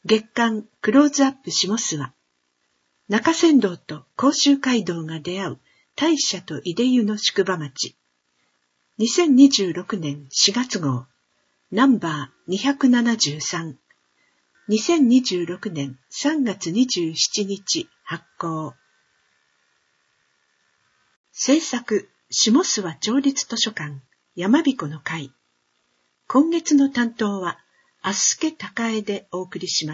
月刊クローズアップ下諏訪。中山道と甲州街道が出会う大社と出湯の宿場町。2026年4月号。ナンバー273。2026年3月27日発行。制作、下諏訪町立図書館、山彦の会。今月の担当は、あすけたかえでお送りします。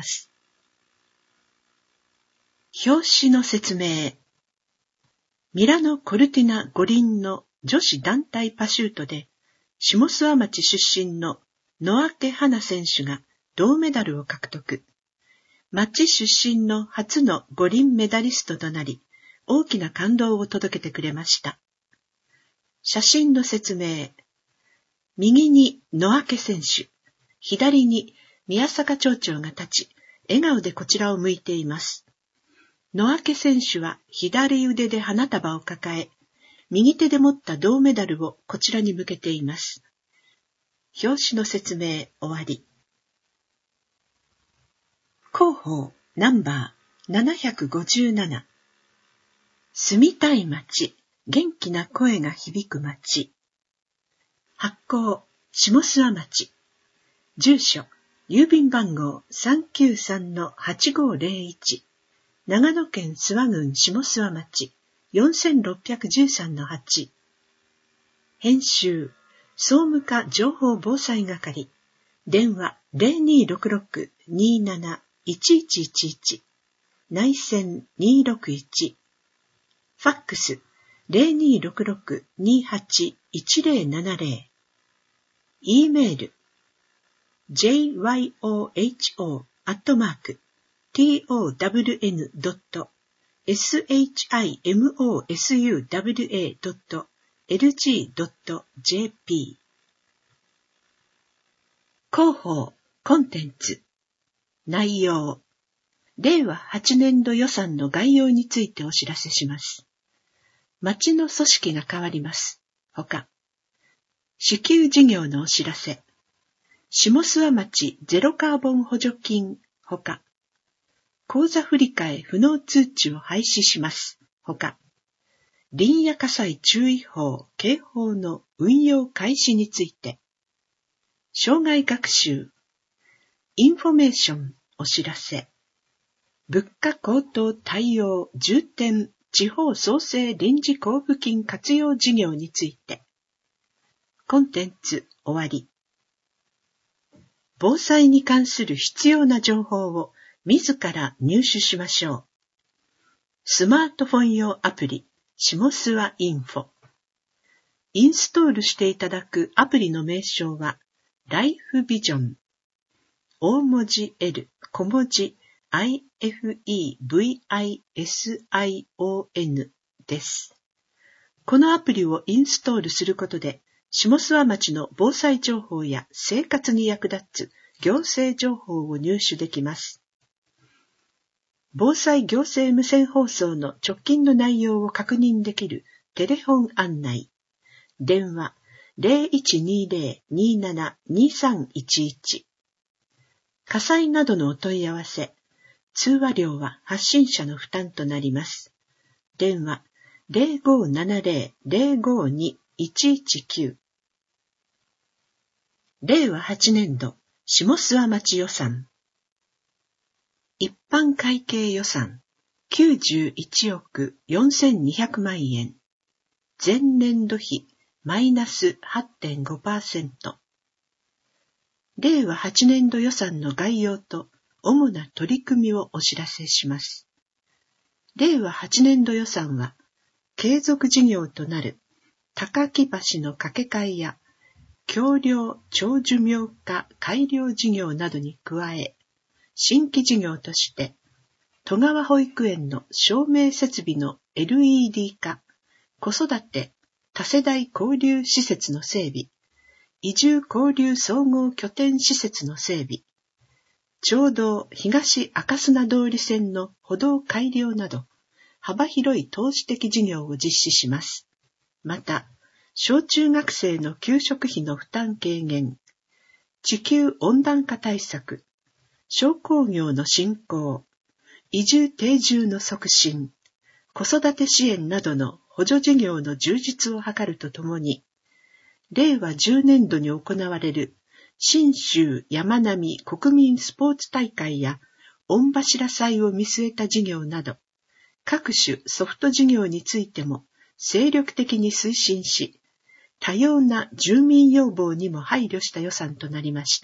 表紙の説明。ミラノ・コルティナ五輪の女子団体パシュートで、下諏訪町出身の野明花選手が銅メダルを獲得。町出身の初の五輪メダリストとなり、大きな感動を届けてくれました。写真の説明。右に野明選手、左に宮坂町長が立ち、笑顔でこちらを向いています。野明選手は左腕で花束を抱え、右手で持った銅メダルをこちらに向けています。表紙の説明終わり。広報ナンバー757。住みたい街、元気な声が響く街。発行、下諏訪町。住所、郵便番号 393-8501。長野県諏訪郡下諏訪町 4613-8。編集、総務課情報防災係。電話 0266-27-1111。内線261。ファックス 0266-28-1070。E メール jyoon.shimosuwa.lg.jp。 広報コンテンツ内容。令和8年度予算の概要についてお知らせします。町の組織が変わります。ほか、支給事業のお知らせ。下諏訪町ゼロカーボン補助金。ほか、口座振替不能通知を廃止します。ほか、林野火災注意報・警報の運用開始について。障害学習。インフォメーションお知らせ。物価高騰対応重点地方創生臨時交付金活用事業について。コンテンツ終わり。防災に関する必要な情報を自ら入手しましょう。スマートフォン用アプリ、下諏訪インフォ。インストールしていただくアプリの名称は、ライフビジョン。大文字 L、小文字 IFEVISION です。このアプリをインストールすることで、下諏訪町の防災情報や生活に役立つ行政情報を入手できます。防災行政無線放送の直近の内容を確認できるテレフォン案内。電話 0120-27-2311。火災などのお問い合わせ。通話料は発信者の負担となります。電話 0570-052-119。令和8年度下諏訪町予算。一般会計予算91億4200万円。前年度比マイナス 8.5%。令和8年度予算の概要と主な取り組みをお知らせします。令和8年度予算は、継続事業となる高木橋の架け替えや、橋梁長寿命化改良事業などに加え、新規事業として、戸川保育園の照明設備の LED 化、子育て多世代交流施設の整備、移住交流総合拠点施設の整備、町道東赤砂通り線の歩道改良など、幅広い投資的事業を実施します。また、小中学生の給食費の負担軽減、地球温暖化対策、 商工業の振興、移住定住の促進、子育て支援などの補助事業の充実を図るとともに、令和10年度に行われる信州山並国民スポーツ大会や御柱祭を見据えた事業など、各種ソフト事業についても精力的に推進し、多様な住民要望にも配慮した予算となりました。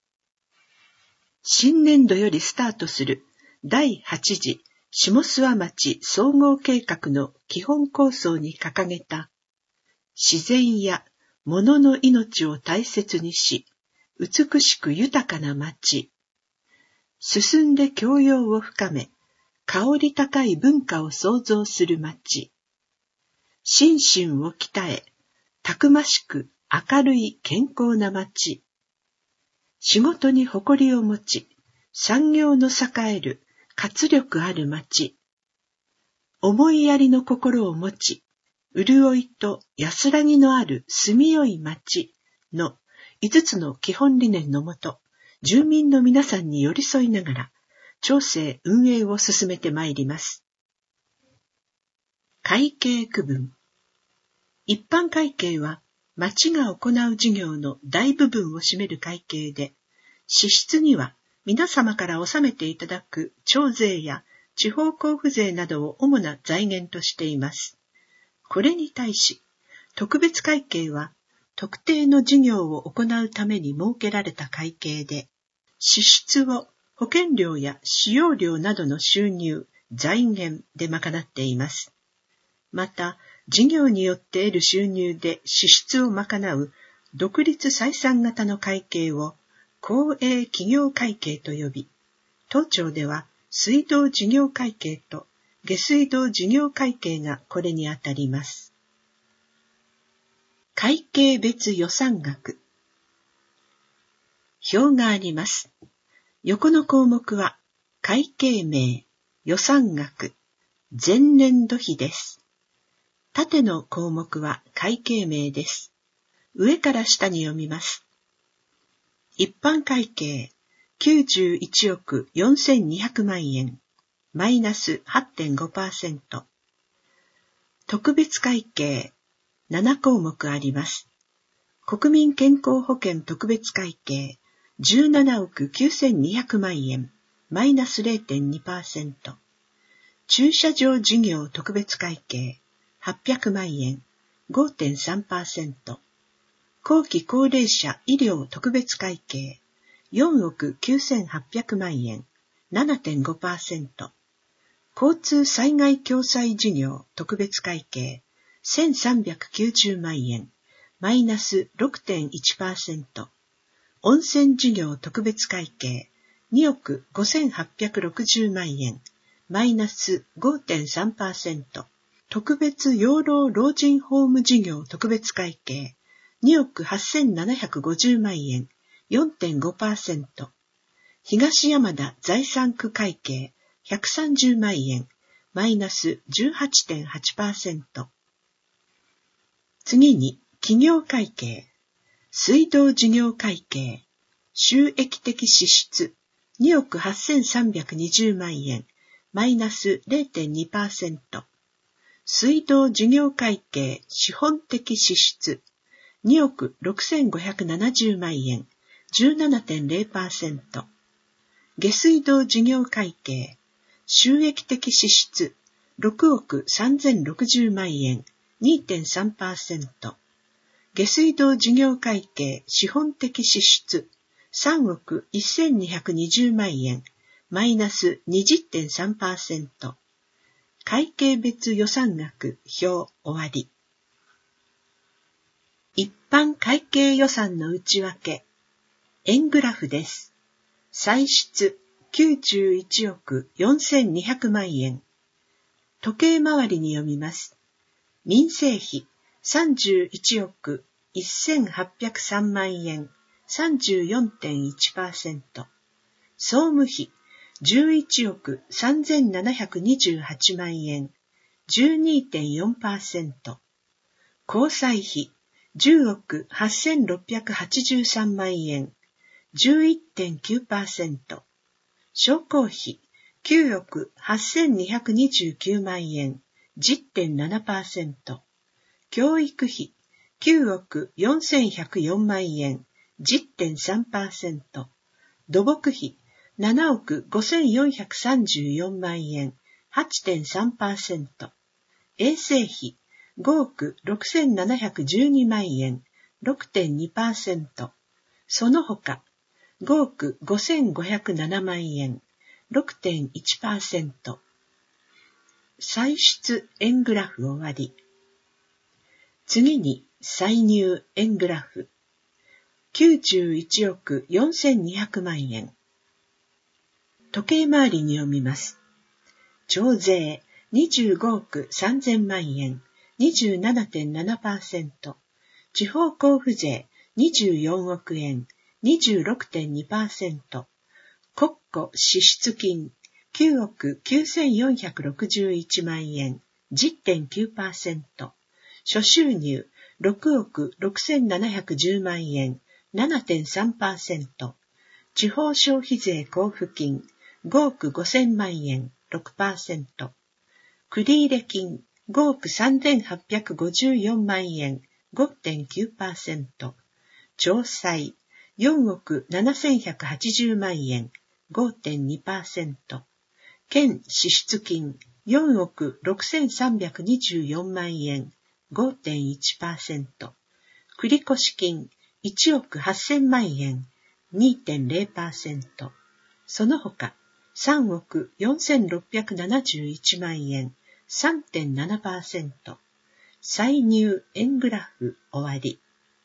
新年度よりスタートする第8次下諏訪町総合計画の基本構想に掲げた、自然や物の命を大切にし、美しく豊かな町、進んで教養を深め、香り高い文化を創造する町、心身を鍛え、たくましく明るい健康な町、仕事に誇りを持ち、産業の栄える活力ある町、思いやりの心を持ち、潤いと安らぎのある住みよい町の5つの基本理念のもと、住民の皆さんに寄り添いながら、町政運営を進めてまいります。会計区分。一般会計は、町が行う事業の大部分を占める会計で、支出には皆様から納めていただく町税や地方交付税などを主な財源としています。これに対し、特別会計は特定の事業を行うために設けられた会計で、支出を保険料や使用料などの収入、財源で賄っています。また、事業によって得る収入で支出を賄う独立採算型の会計を公営企業会計と呼び、当庁では水道事業会計と下水道事業会計がこれにあたります。会計別予算額。表があります。横の項目は会計名、予算額、前年度比です。縦の項目は会計名です。上から下に読みます。一般会計91億4200万円、マイナス 8.5%。特別会計7項目あります。国民健康保険特別会計17億9200万円、マイナス 0.2%。駐車場事業特別会計800万円、5.3%。後期高齢者医療特別会計4億9800万円、7.5%。交通災害共済事業特別会計1390万円、マイナス 6.1%。温泉事業特別会計2億5860万円、マイナス 5.3%。特別養老老人ホーム事業特別会計2億8750万円、4.5%。東山田財産区会計130万円、マイナス 18.8%。次に、企業会計。水道事業会計。収益的支出2億8320万円、マイナス 0.2%。水道事業会計資本的支出2億6570万円、17.0%。下水道事業会計収益的支出6億3060万円、2.3%。下水道事業会計資本的支出3億1220万円、マイナス 20.3%。会計別予算額表終わり。一般会計予算の内訳。円グラフです。歳出91億4200万円。時計回りに読みます。民生費31億1803万円、34.1%。総務費11億3728万円、12.4%。交際費10億8683万円、11.9%。 商工費9億8229万円 10.7%、教育費9億4104万円 10.3%、土木費7億5434万円 8.3%、衛生費5億6712万円 6.2%、その他5億5507万円 6.1%。歳出円グラフ終わり。次に歳入円グラフ。91億4200万円。時計回りに読みます。徴税25億3000万円 27.7%。地方交付税24億円 26.2%。国庫支出金9億9461万円 10.9%。諸収入6億6710万円 7.3%。地方消費税交付金5億5000万円 6%。繰入金5億3854万円 5.9%。徴歳4億7180万円 5.2%。県支出金4億6324万円 5.1%。繰越金1億8000万円 2.0%。その他3億4671万円 3.7%。歳入円グラフ終わり。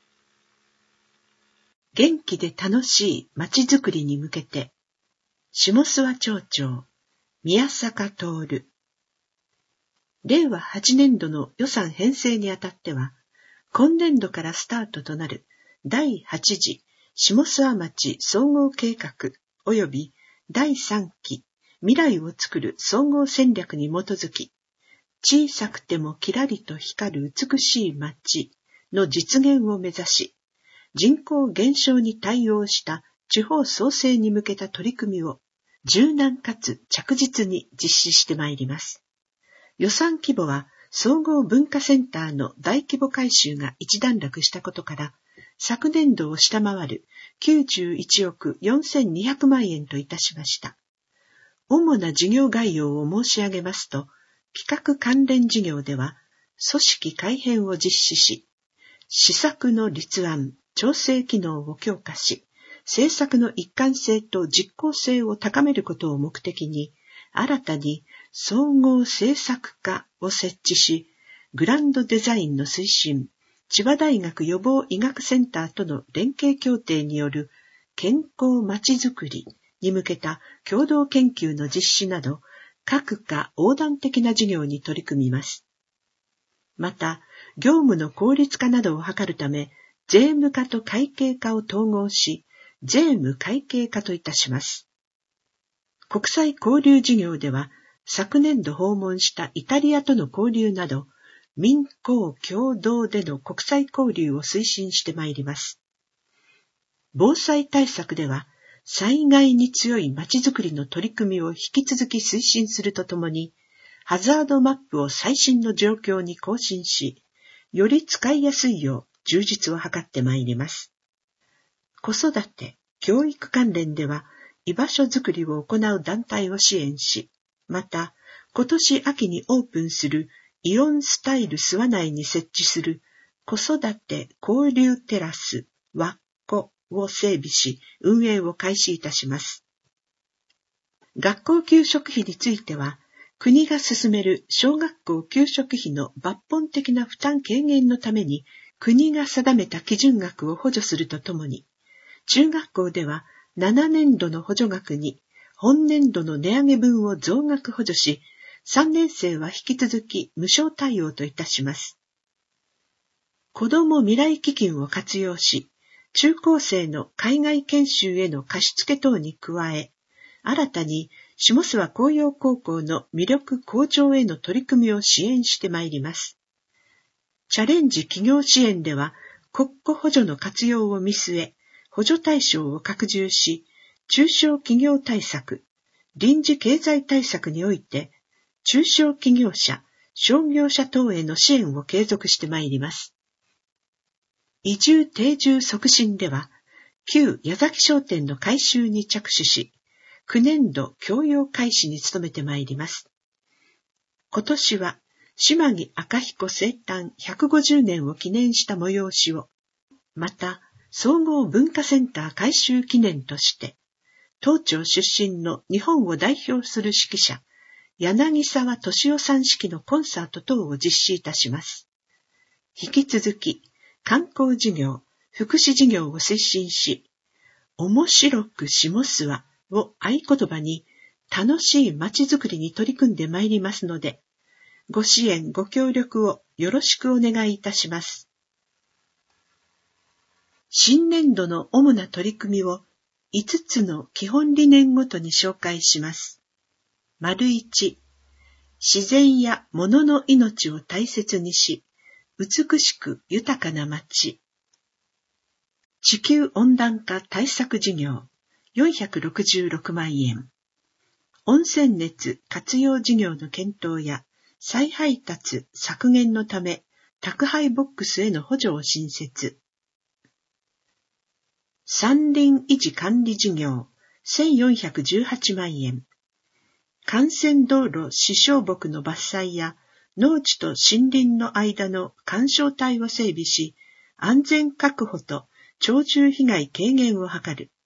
元気で楽しいまちづくりに向けて、下諏訪町長、宮坂徹。令和8年度の予算編成にあたっては、今年度からスタートとなる第8次下諏訪町総合計画及び第3期未来をつくる総合戦略に基づき、小さくてもきらりと光る美しい町の実現を目指し、人口減少に対応した地方創生に向けた取り組みを柔軟かつ着実に実施してまいります。予算規模は総合文化センターの大規模改修が一段落したことから、昨年度を下回る91億4200万円といたしました。主な事業概要を申し上げますと、企画関連事業では、組織改編を実施し、施策の立案、調整機能を強化し、政策の一貫性と実効性を高めることを目的に、新たに総合政策課を設置し、グランドデザインの推進、千葉大学予防医学センターとの連携協定による健康まちづくりに向けた共同研究の実施など、各課横断的な事業に取り組みます。また、業務の効率化などを図るため、税務課と会計課を統合し、税務会計課といたします。国際交流事業では、昨年度訪問したイタリアとの交流など、民公共同での国際交流を推進してまいります。防災対策では、災害に強いまちづくりの取り組みを引き続き推進するとともに、ハザードマップを最新の状況に更新し、より使いやすいよう充実を図ってまいります。子育て、教育関連では、居場所づくりを行う団体を支援し、また、今年秋にオープンするイオンスタイル諏訪内に設置する子育て交流テラスわっこを整備し、運営を開始いたします。学校給食費については、国が進める小学校給食費の抜本的な負担軽減のために、国が定めた基準額を補助するとともに、中学校では7年度の補助額に本年度の値上げ分を増額補助し、3年生は引き続き無償対応といたします。子ども未来基金を活用し、中高生の海外研修への貸付等に加え、新たに下諏訪工業高校の魅力向上への取り組みを支援してまいります。チャレンジ企業支援では、国庫補助の活用を見据え、補助対象を拡充し、中小企業対策、 臨時経済対策において、中小企業者、商業者等への支援を継続してまいります。移住定住促進では、旧矢崎商店の改修に着手し、9年度供用開始に努めてまいります。今年は、島木赤彦生誕150年を記念した催しを、また、総合文化センター改修記念として、当庁出身の日本を代表する指揮者、柳沢敏夫さん指揮のコンサート等を実施いたします。引き続き、観光事業、福祉事業を推進し、面白く下諏訪を合言葉に楽しい街づくりに取り組んでまいりますので、ご支援ご協力をよろしくお願いいたします。新年度の主な取り組みを5つの基本理念ごとに紹介します。1、自然や物の命を大切にし、美しく豊かな街。地球温暖化対策事業、466万円。温泉熱活用事業の検討や、再配達削減のため、宅配ボックスへの補助を新設。山林維持管理事業、1418万円。幹線道路支障木の伐採や、農地と森林の間の干渉帯を整備し、安全確保と鳥獣被害軽減を図る。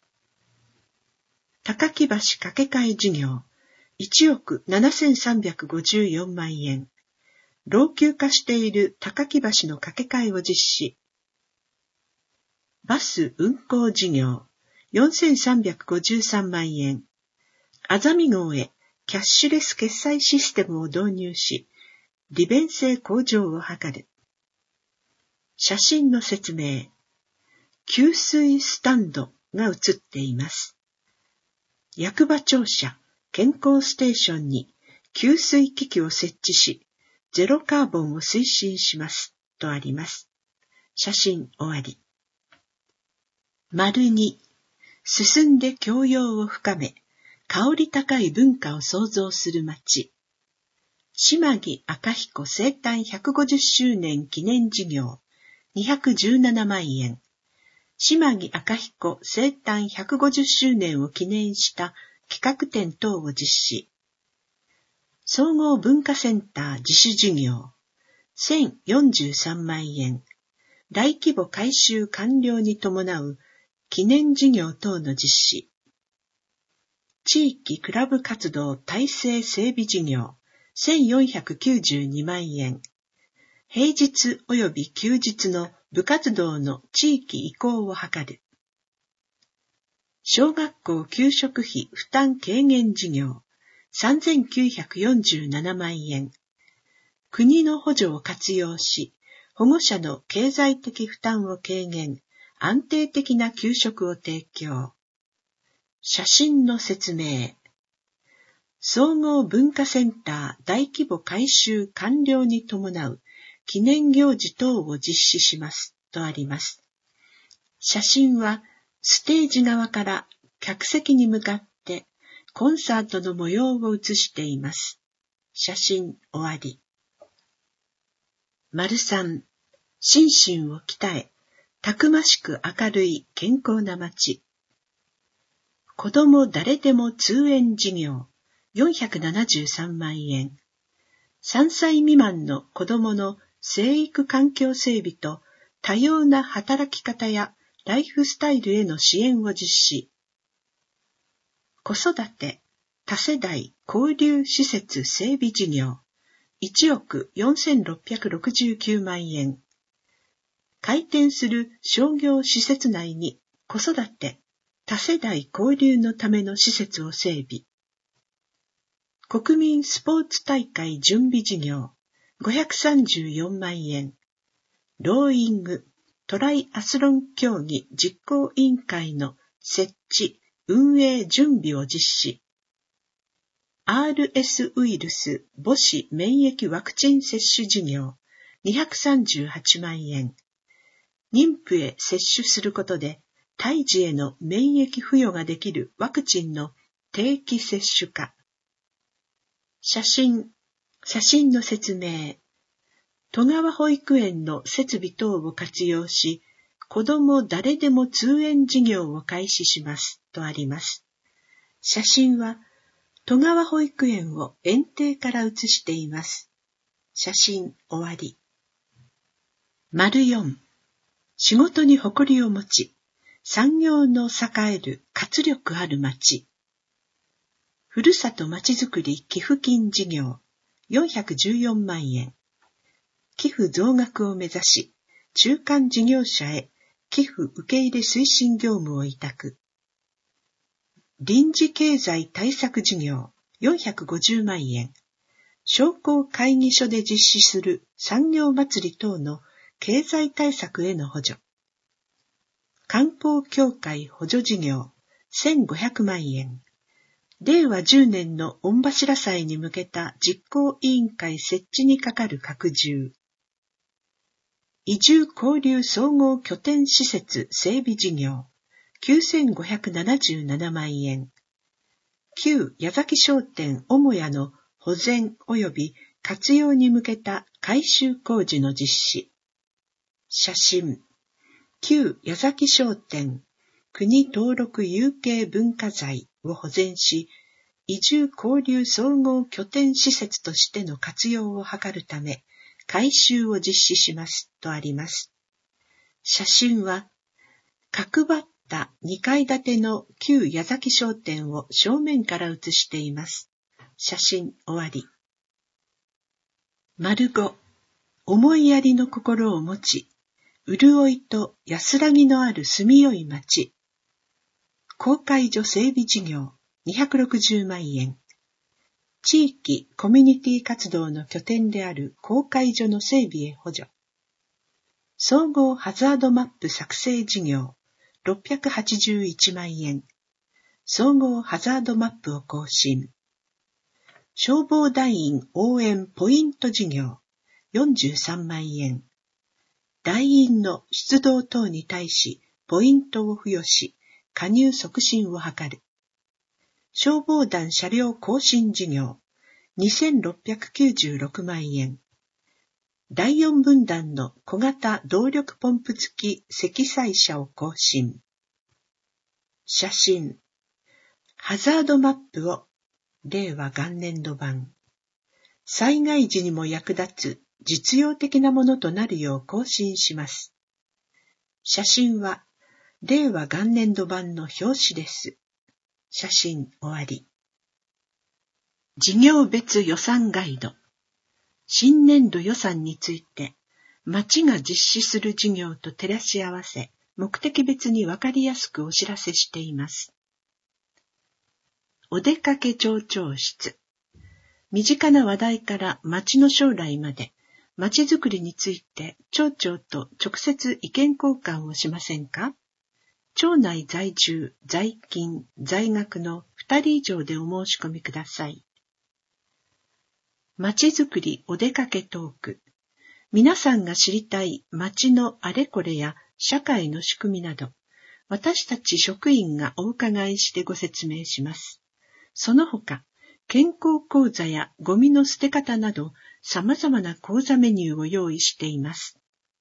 高木橋架け替え事業、1億7354万円。老朽化している高木橋の架け替えを実施。バス運行事業、4353万円。あざみ号へキャッシュレス決済システムを導入し、利便性向上を図る。写真の説明。給水スタンドが写っています。役場庁舎、健康ステーションに給水機器を設置し、ゼロカーボンを推進しますとあります。写真終わり。2、進んで教養を深め、香り高い文化を創造する街。島木赤彦生誕150周年記念事業、217万円。島木赤彦生誕150周年を記念した企画展等を実施。総合文化センター自主事業、1043万円。大規模改修完了に伴う記念事業等の実施。地域クラブ活動体制整備事業、1492万円。平日及び休日の部活動の地域移行を図る。小学校給食費負担軽減事業、3947万円。国の補助を活用し、保護者の経済的負担を軽減、安定的な給食を提供。写真の説明。総合文化センター大規模改修完了に伴う記念行事等を実施しますとあります。写真はステージ側から客席に向かってコンサートの模様を写しています。写真終わり。3、心身を鍛え、たくましく明るい健康な街。子ども誰でも通園事業、473万円。3歳未満の子どもの生育環境整備と多様な働き方やライフスタイルへの支援を実施。子育て、多世代交流施設整備事業、1億4669万円。開店する商業施設内に子育て、多世代交流のための施設を整備。国民スポーツ大会準備事業、534万円。ローイング、トライアスロン競技実行委員会の設置、運営準備を実施。RS ウイルス母子免疫ワクチン接種事業、238万円。妊婦へ接種することで、胎児への免疫付与ができるワクチンの定期接種化。写真の説明。戸川保育園の設備等を活用し、子ども誰でも通園事業を開始しますとあります。写真は戸川保育園を園庭から写しています。写真終わり。4. 仕事に誇りを持ち、産業の栄える活力ある町。ふるさとまちづくり寄付金事業414万円。寄付増額を目指し、中間事業者へ寄付受け入れ推進業務を委託。臨時経済対策事業450万円。商工会議所で実施する産業祭り等の経済対策への補助。観光協会補助事業1500万円。令和10年の御柱祭に向けた実行委員会設置にかかる拡充。移住交流総合拠点施設整備事業9577万円。旧矢崎商店母屋の保全及び活用に向けた改修工事の実施。写真。旧矢崎商店国登録有形文化財を保全し、移住交流総合拠点施設としての活用を図るため、改修を実施しますとあります。写真は、角張った2階建ての旧矢崎商店を正面から写しています。写真終わり。5. 思いやりの心を持ち、潤いと安らぎのある住みよい町。公会所整備事業260万円。地域コミュニティ活動の拠点である公会所の整備へ補助。総合ハザードマップ作成事業681万円。総合ハザードマップを更新。消防団員応援ポイント事業43万円。団員の出動等に対しポイントを付与し、加入促進を図る。消防団車両更新事業2696万円。第4分団の小型動力ポンプ付き積載車を更新。写真。ハザードマップを令和元年度版。災害時にも役立つ実用的なものとなるよう更新します。写真は令和元年度版の表紙です。写真終わり。事業別予算ガイド。新年度予算について、町が実施する事業と照らし合わせ、目的別にわかりやすくお知らせしています。お出かけ町長室。身近な話題から町の将来まで、町づくりについて町長と直接意見交換をしませんか？町内在住、在勤、在学の2人以上でお申し込みください。町づくりお出かけトーク。皆さんが知りたい町のあれこれや社会の仕組みなど、私たち職員がお伺いしてご説明します。その他、健康講座やゴミの捨て方など、様々な講座メニューを用意しています。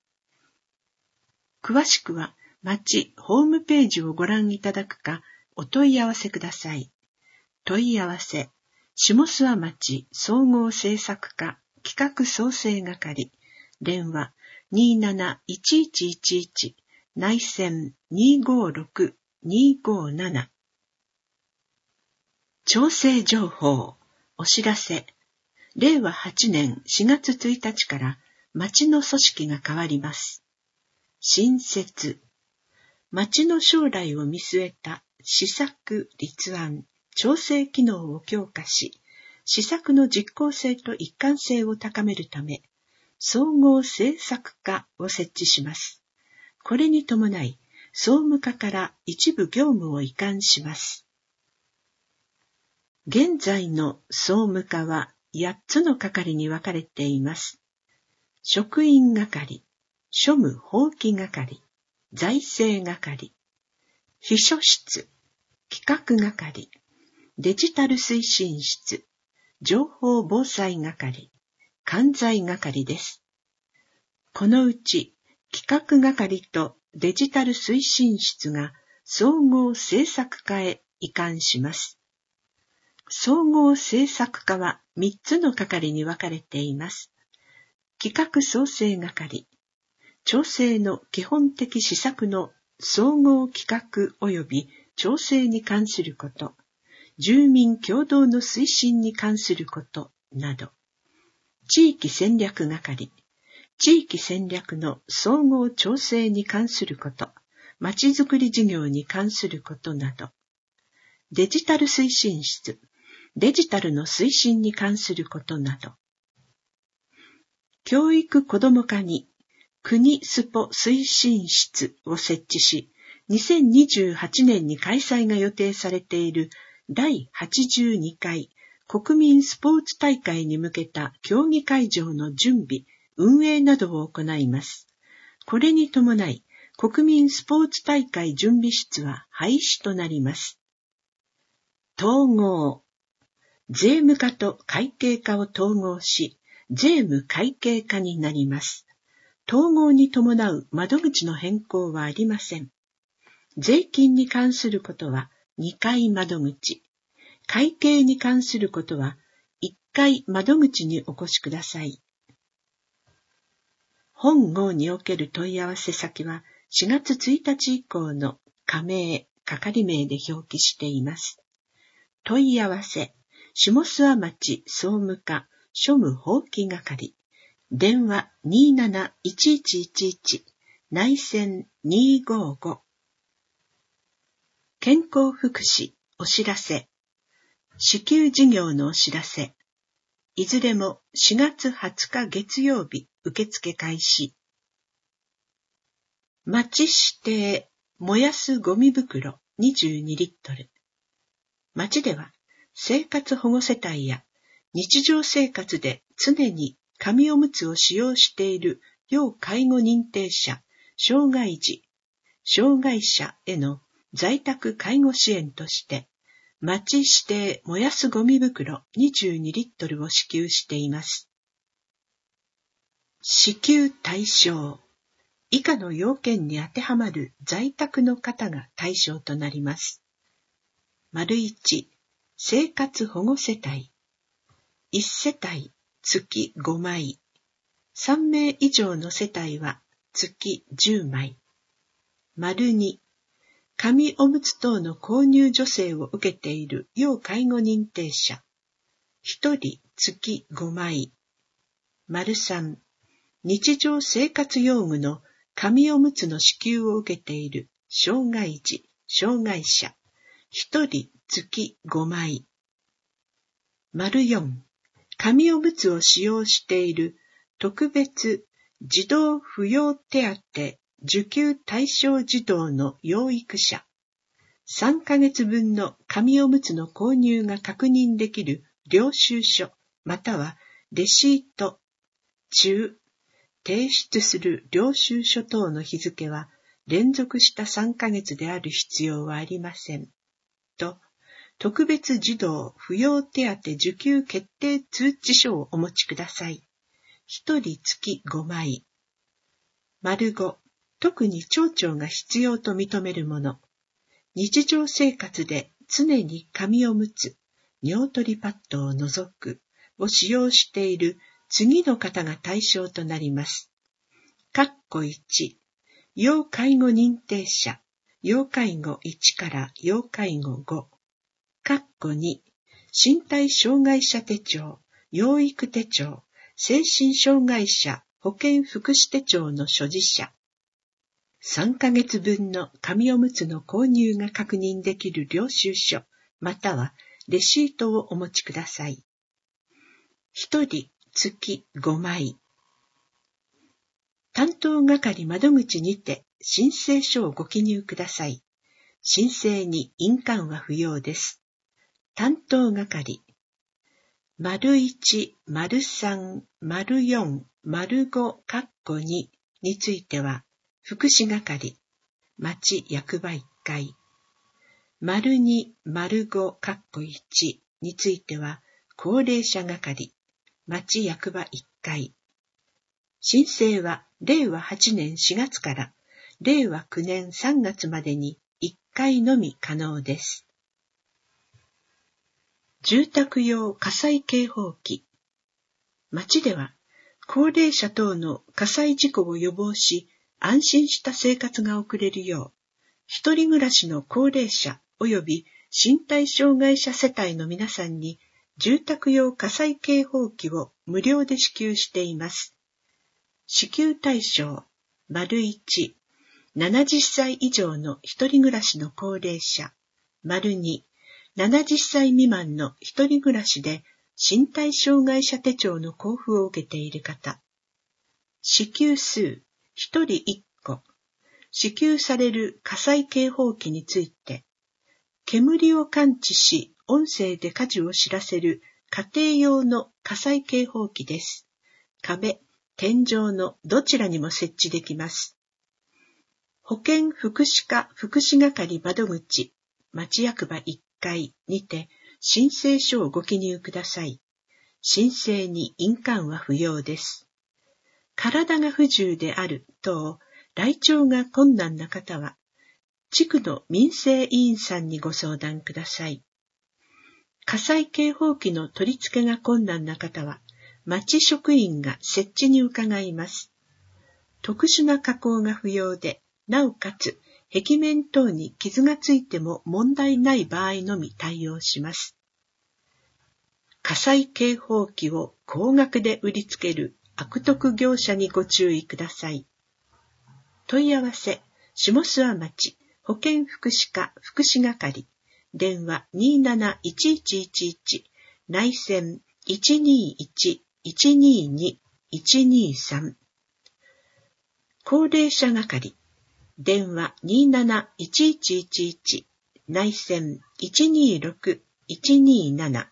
詳しくは、町ホームページをご覧いただくか、お問い合わせください。問い合わせ、下諏訪町総合政策課企画創生係、電話271111、内線256-257。調整情報、お知らせ。令和8年4月1日から町の組織が変わります。新設。町の将来を見据えた施策立案、調整機能を強化し、施策の実効性と一貫性を高めるため、総合政策課を設置します。これに伴い、総務課から一部業務を移管します。現在の総務課は8つの係に分かれています。職員係、庶務法規係、財政係、秘書室、企画係、 デジタル推進室、情報防災係、管財係です。このうち企画係とデジタル推進室が総合政策課へ移管します。総合政策課は3つの係に分かれています。企画創生係、調整の基本的施策の総合企画及び調整に関すること、住民共同の推進に関することなど。地域戦略係、地域戦略の総合調整に関すること、まちづくり事業に関することなど。デジタル推進室、デジタルの推進に関することなど。教育子ども課に国スポ推進室を設置し、2028年に開催が予定されている第82回国民スポーツ大会に向けた競技会場の準備、運営などを行います。これに伴い、国民スポーツ大会準備室は廃止となります。統合。税務課と会計課を統合し、税務会計課になります。統合に伴う窓口の変更はありません。税金に関することは2回窓口、会計に関することは1回窓口にお越しください。本号における問い合わせ先は4月1日以降の課名、係名で表記しています。問い合わせ、下諏訪町総務課庶務法規係、電話271111、内線255。健康福祉お知らせ、支給事業のお知らせ、いずれも4月20日月曜日受付開始。町指定燃やすゴミ袋22リットル。町では生活保護世帯や日常生活で常に紙おむつを使用している要介護認定者、障害児、障害者への在宅介護支援として、町指定燃やすゴミ袋22リットルを支給しています。支給対象。以下の要件に当てはまる在宅の方が対象となります。1、生活保護世帯。1世帯月5枚。3名以上の世帯は月10枚。2、紙おむつ等の購入助成を受けている要介護認定者。1人月5枚。3、日常生活用具の紙おむつの支給を受けている障害児、障害者。1人月5枚。4、紙おむつを使用している特別児童扶養手当受給対象児童の養育者。3ヶ月分の紙おむつの購入が確認できる領収書またはレシート、提出する領収書等の日付は連続した3ヶ月である必要はありません。と、特別児童扶養手当受給決定通知書をお持ちください。1人月5枚。5、特に町長が必要と認めるもの。日常生活で常に紙おむつ、尿取りパッドを除くを使用している次の方が対象となります。1、要介護認定者、要介護1から要介護5。2、身体障害者手帳、養育手帳、精神障害者保健福祉手帳の所持者。3ヶ月分の紙おむつの購入が確認できる領収書、またはレシートをお持ちください。1人月5枚。担当係窓口にて申請書をご記入ください。申請に印鑑は不要です。担当係。1、3、4、5、2については、福祉係、町役場1階。 02、05、1については、高齢者係、町役場1階。申請は令和8年4月から令和9年3月までに1回のみ可能です。住宅用火災警報器。町では、高齢者等の火災事故を予防し、安心した生活が送れるよう、一人暮らしの高齢者及び身体障害者世帯の皆さんに、住宅用火災警報器を無料で支給しています。支給対象、1、70歳以上の一人暮らしの高齢者、2、70歳未満の一人暮らしで身体障害者手帳の交付を受けている方。支給数、1人1個。支給される火災警報器について、煙を感知し、音声で火事を知らせる家庭用の火災警報器です。壁、天井のどちらにも設置できます。保健福祉課福祉係窓口、町役場1階にて申請書をご記入ください。申請に印鑑は不要です。体が不自由である等、来庁が困難な方は、地区の民生委員さんにご相談ください。火災警報器の取り付けが困難な方は、町職員が設置に伺います。特殊な加工が不要で、なおかつ壁面等に傷がついても問題ない場合のみ対応します。火災警報器を高額で売りつける悪徳業者にご注意ください。問い合わせ、下諏訪町保健福祉課福祉係、電話271111、内線121-122-123。高齢者係、電話271111、内線126-127。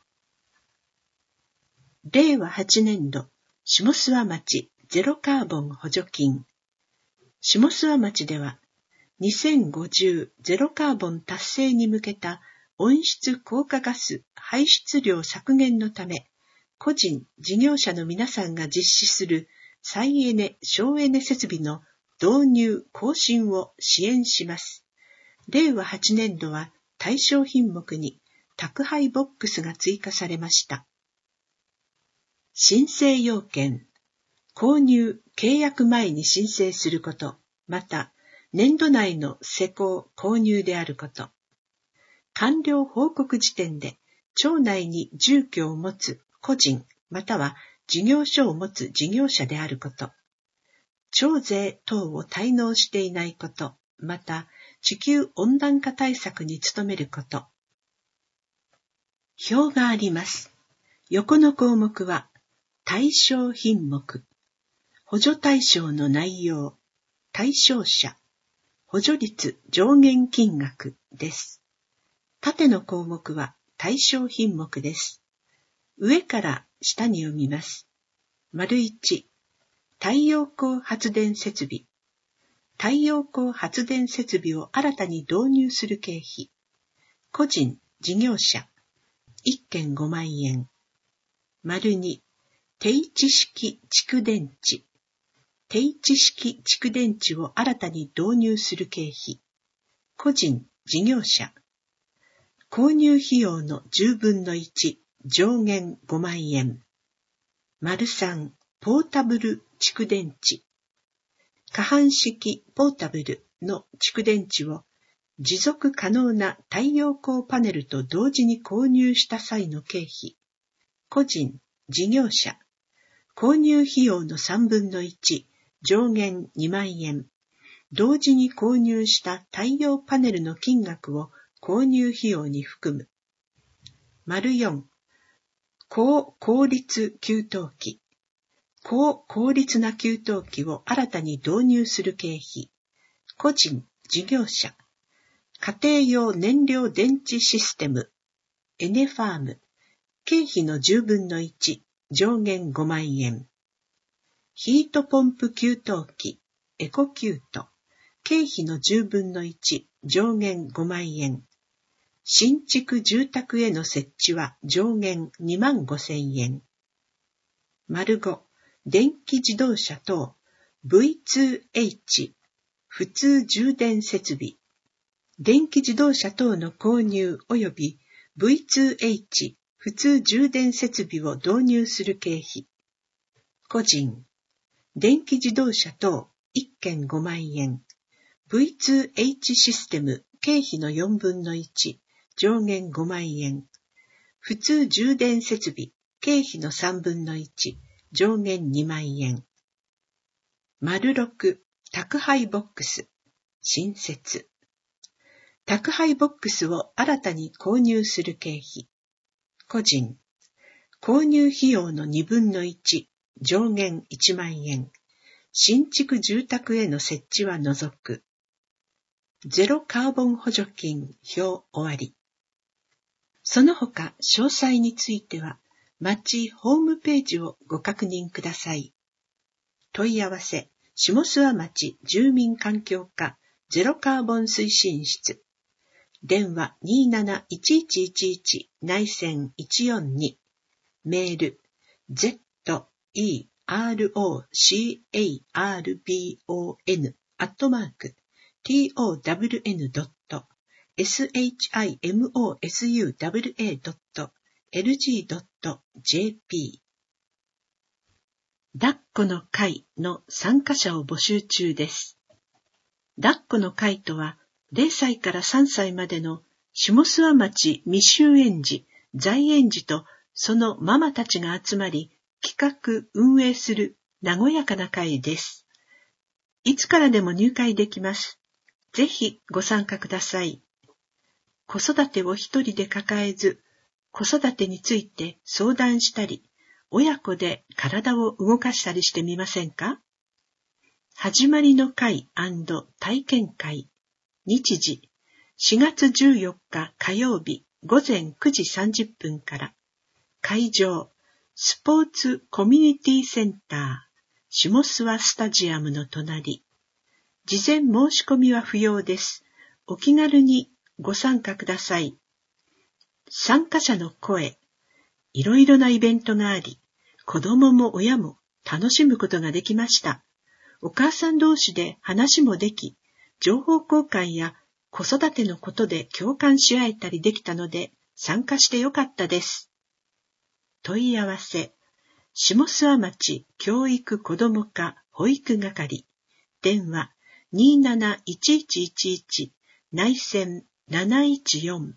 令和8年度、下諏訪町ゼロカーボン補助金。下諏訪町では、2050ゼロカーボン達成に向けた温室効果ガス排出量削減のため、個人、事業者の皆さんが実施する再エネ・省エネ設備の導入・更新を支援します。令和8年度は対象品目に宅配ボックスが追加されました。申請要件、購入・契約前に申請すること、また、年度内の施工・購入であること。完了報告時点で、町内に住居を持つ個人、または事業所を持つ事業者であること。町税等を滞納していないこと、また、地球温暖化対策に努めること。表があります。横の項目は、対象品目、補助対象の内容、対象者、補助率上限金額です。縦の項目は対象品目です。上から下に読みます。1、太陽光発電設備。太陽光発電設備を新たに導入する経費。個人、事業者。1件5万円。2、定置式蓄電池。定置式蓄電池を新たに導入する経費。個人、事業者。購入費用の10分の1、上限5万円。3、ポータブル蓄電池。可搬式ポータブルの蓄電池を持続可能な太陽光パネルと同時に購入した際の経費。個人、事業者。購入費用の3分の1、上限2万円。同時に購入した太陽パネルの金額を購入費用に含む。4、高効率給湯器。高効率な給湯器を新たに導入する経費。個人、事業者。家庭用燃料電池システム。エネファーム。経費の10分の1、上限5万円。ヒートポンプ給湯器。エコキュート。経費の10分の1、上限5万円。 新築住宅への設置は上限25,000円。丸5、電気自動車等 V2H 普通充電設備。電気自動車等の購入及び V2H 普通充電設備を導入する経費。個人、電気自動車等1件5万円。V2H システム経費の4分の1、上限5万円。普通充電設備経費の3分の1、上限2万円。丸6、宅配ボックス、新設。宅配ボックスを新たに購入する経費。個人、購入費用の2分の1、上限1万円。新築住宅への設置は除く。ゼロカーボン補助金表終わり。その他詳細については、町ホームページをご確認ください。問い合わせ、下諏訪町住民環境課ゼロカーボン推進室。電話 271111 内線142。メール、zeron@town.shimosuwa.lg.jp。抱っこの会の参加者を募集中です。抱っこの会とは、0歳から3歳までの下諏訪町未就園児、在園児とそのママたちが集まり、企画・運営する和やかな会です。いつからでも入会できます。ぜひご参加ください。子育てを一人で抱えず、子育てについて相談したり、親子で体を動かしたりしてみませんか？始まりの会&体験会。日時、4月14日火曜日午前9時30分から。会場、スポーツコミュニティセンター、下諏訪スタジアムの隣。事前申し込みは不要です。お気軽にご参加ください。参加者の声、いろいろなイベントがあり、子供も親も楽しむことができました。お母さん同士で話もでき、情報交換や子育てのことで共感し合えたりできたので、参加してよかったです。問い合わせ、下諏訪町教育子ども課保育係、電話271111内線714。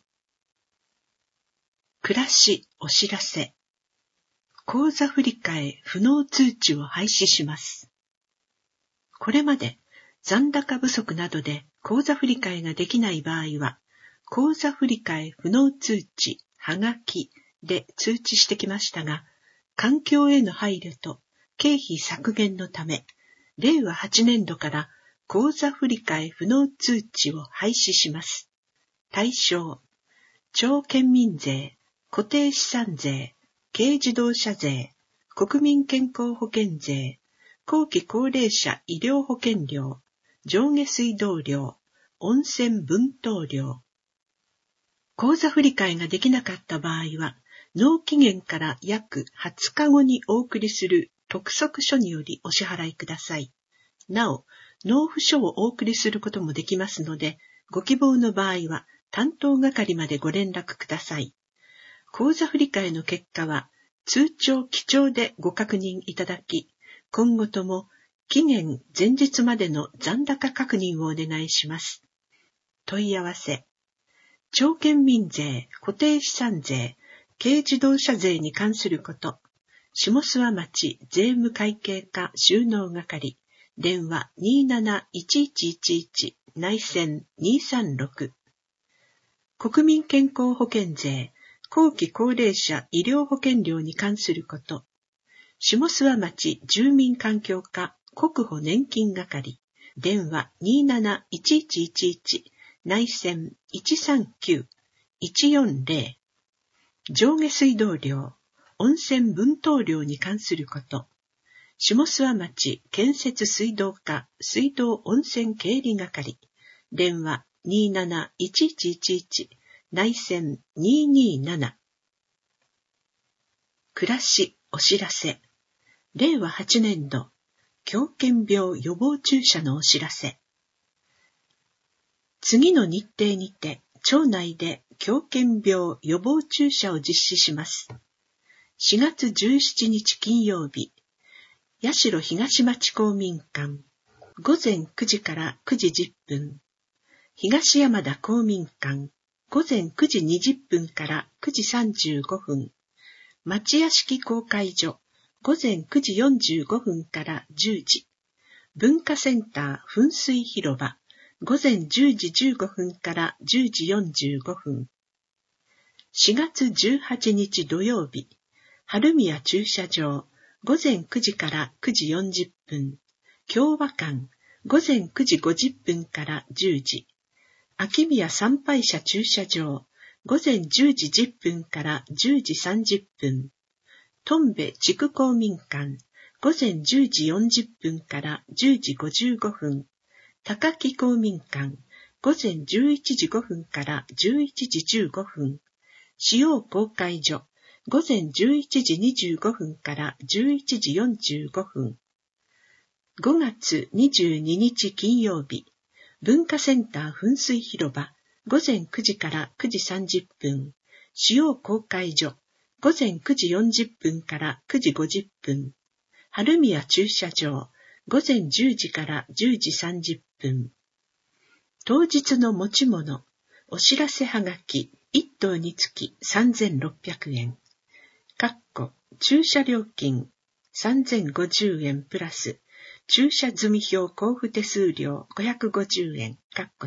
暮らしお知らせ。口座振替不納通知を廃止します。これまで残高不足などで口座振替ができない場合は、口座振替不納通知はがきで通知してきましたが、環境への配慮と経費削減のため、令和8年度から口座振替不納通知を廃止します。対象、町県民税、固定資産税、軽自動車税、国民健康保険税、後期高齢者医療保険料、上下水道料、温泉分湯料。口座振替ができなかった場合は、納期限から約20日後にお送りする督促書によりお支払いください。なお、納付書をお送りすることもできますので、ご希望の場合は担当係までご連絡ください。口座振替の結果は通帳記帳でご確認いただき、今後とも期限前日までの残高確認をお願いします。問い合わせ。町県民税、固定資産税、軽自動車税に関すること。下諏訪町税務会計課収納係。電話271111内線236。国民健康保険税、後期高齢者医療保険料に関すること。下諏訪町住民環境課国保年金係。電話271111内線139-140。上下水道料、温泉分湯料に関すること。下諏訪町建設水道課水道温泉経理係。電話271111 内戦227。暮らしお知らせ。令和8年度、狂犬病予防注射のお知らせ。次の日程にて、町内で狂犬病予防注射を実施します。4月17日金曜日、八代東町公民館、午前9時から9時10分。東山田公民館、午前9時20分から9時35分。町屋敷公会所、午前9時45分から10時。文化センター噴水広場、午前10時15分から10時45分。4月18日土曜日、春宮駐車場、午前9時から9時40分。共和館、午前9時50分から10時。秋宮参拝者駐車場、午前10時10分から10時30分。トンベ地区公民館、午前10時40分から10時55分。高木公民館、午前11時5分から11時15分。使用公会所、午前11時25分から11時45分。5月22日金曜日、文化センター噴水広場、午前9時から9時30分。使用公会所、午前9時40分から9時50分。春宮駐車場、午前10時から10時30分。当日の持ち物、お知らせはがき1等につき3600円。駐車料金3050円プラス、駐車済票交付手数料550円。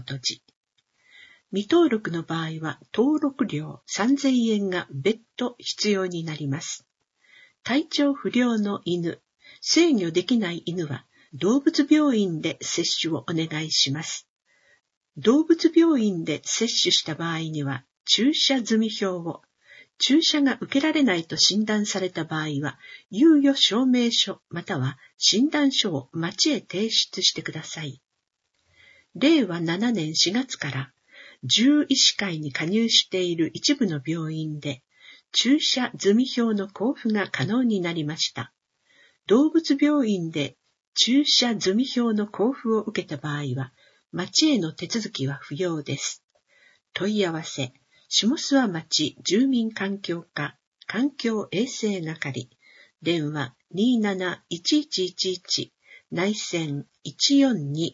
未登録の場合は登録料3000円が別途必要になります。体調不良の犬、制御できない犬は動物病院で接種をお願いします。動物病院で接種した場合には注射済票を、注射が受けられないと診断された場合は、猶予証明書または診断書を町へ提出してください。令和7年4月から獣医師会に加入している一部の病院で、注射済票の交付が可能になりました。動物病院で注射済票の交付を受けた場合は、町への手続きは不要です。問い合わせ、下諏訪町住民環境課環境衛生係、電話271111、内線142。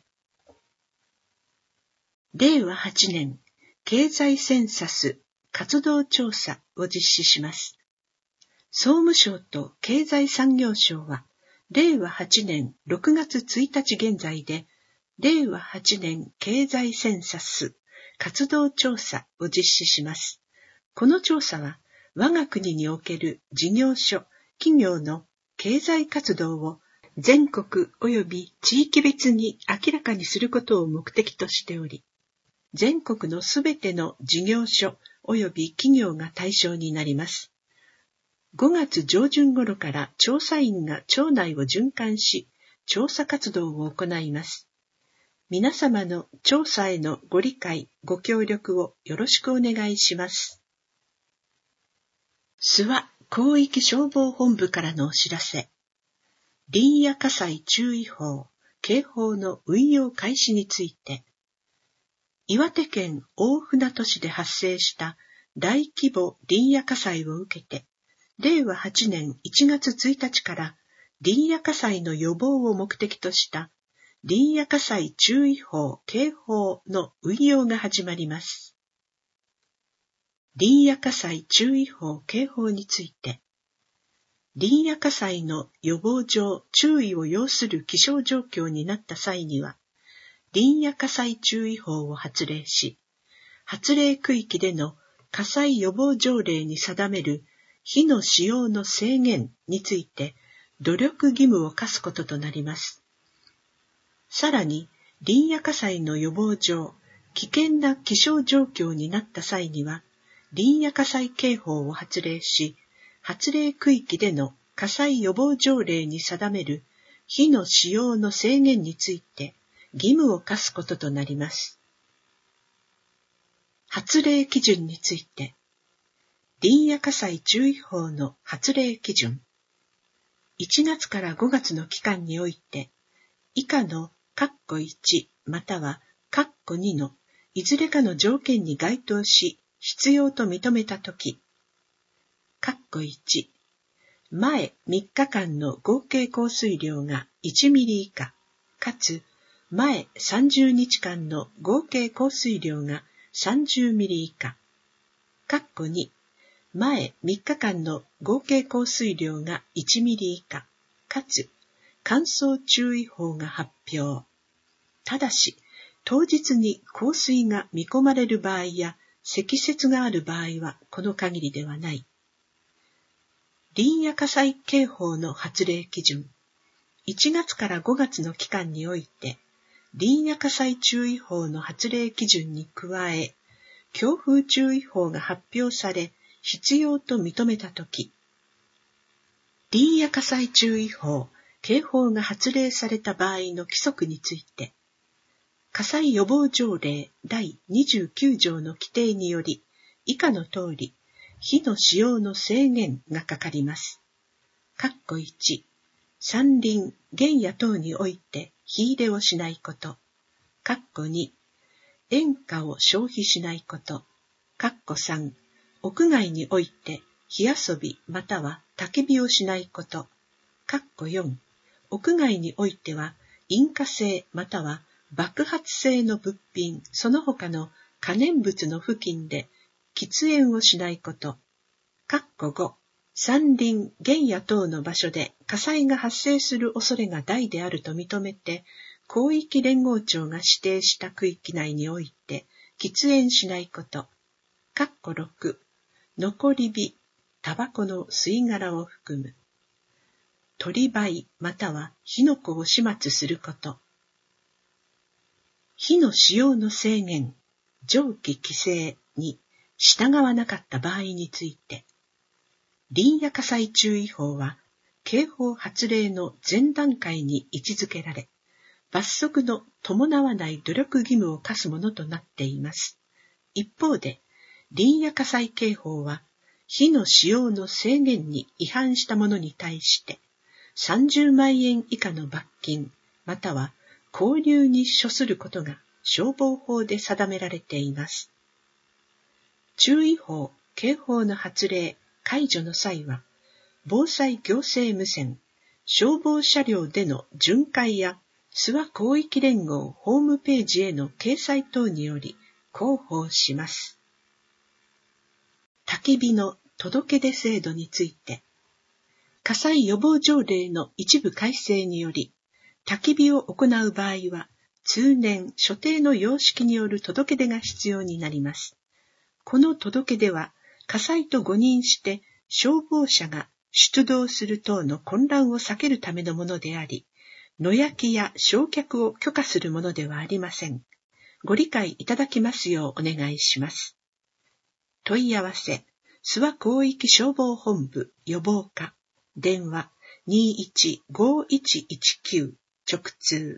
令和8年、経済センサス活動調査を実施します。総務省と経済産業省は、令和8年6月1日現在で、令和8年経済センサス活動調査を実施します。この調査は、我が国における事業所、企業の経済活動を全国及び地域別に明らかにすることを目的としており、全国のすべての事業所及び企業が対象になります。5月上旬頃から調査員が町内を巡回し、調査活動を行います。皆様の調査へのご理解、ご協力をよろしくお願いします。諏訪広域消防本部からのお知らせ。林野火災注意報、警報の運用開始について、岩手県大船渡市で発生した大規模林野火災を受けて、令和8年1月1日から林野火災の予防を目的とした林野火災注意報・警報の運用が始まります。林野火災注意報・警報について、林野火災の予防上注意を要する気象状況になった際には、林野火災注意報を発令し、発令区域での火災予防条例に定める火の使用の制限について努力義務を課すこととなります。さらに、林野火災の予防上、危険な気象状況になった際には、林野火災警報を発令し、発令区域での火災予防条例に定める火の使用の制限について義務を課すこととなります。 発令基準について、林野火災注意報の発令基準。1月から5月の期間において、以下の括弧1または括弧2のいずれかの条件に該当し、必要と認めたとき、括弧1、前3日間の合計降水量が1ミリ以下、かつ前30日間の合計降水量が30ミリ以下、括弧2、前3日間の合計降水量が1ミリ以下、かつ乾燥注意報が発表。ただし、当日に降水が見込まれる場合や積雪がある場合はこの限りではない。林野火災警報の発令基準。1月から5月の期間において、林野火災注意報の発令基準に加え、強風注意報が発表され、必要と認めたとき、林野火災注意報、警報が発令された場合の規則について、火災予防条例第29条の規定により、以下の通り、火の使用の制限がかかります。括弧1、山林、原野等において火入れをしないこと。括弧2、煙火を消費しないこと。括弧3、屋外において火遊びまたは焚き火をしないこと。括弧4、屋外においては引火性または爆発性の物品、その他の可燃物の付近で喫煙をしないこと。括弧5、山林、原野等の場所で火災が発生する恐れが大であると認めて、広域連合庁が指定した区域内において喫煙しないこと。括弧6、残り火、タバコの吸い殻を含む。鳥灰または火の粉を始末すること。火の使用の制限、上記規制に従わなかった場合について、林野火災注意報は警報発令の前段階に位置づけられ、罰則の伴わない努力義務を課すものとなっています。一方で、林野火災警報は、火の使用の制限に違反した者に対して、30万円以下の罰金、または拘留に処することが消防法で定められています。注意報、警報の発令、解除の際は、防災行政無線、消防車両での巡回や諏訪広域連合ホームページへの掲載等により広報します。焚き火の届け出制度について、火災予防条例の一部改正により、焚き火を行う場合は、通年所定の様式による届け出が必要になります。この届け出は、火災と誤認して消防車が出動する等の混乱を避けるためのものであり、野焼きや焼却を許可するものではありません。ご理解いただきますようお願いします。問い合わせ、諏訪広域消防本部予防課、電話215119直通。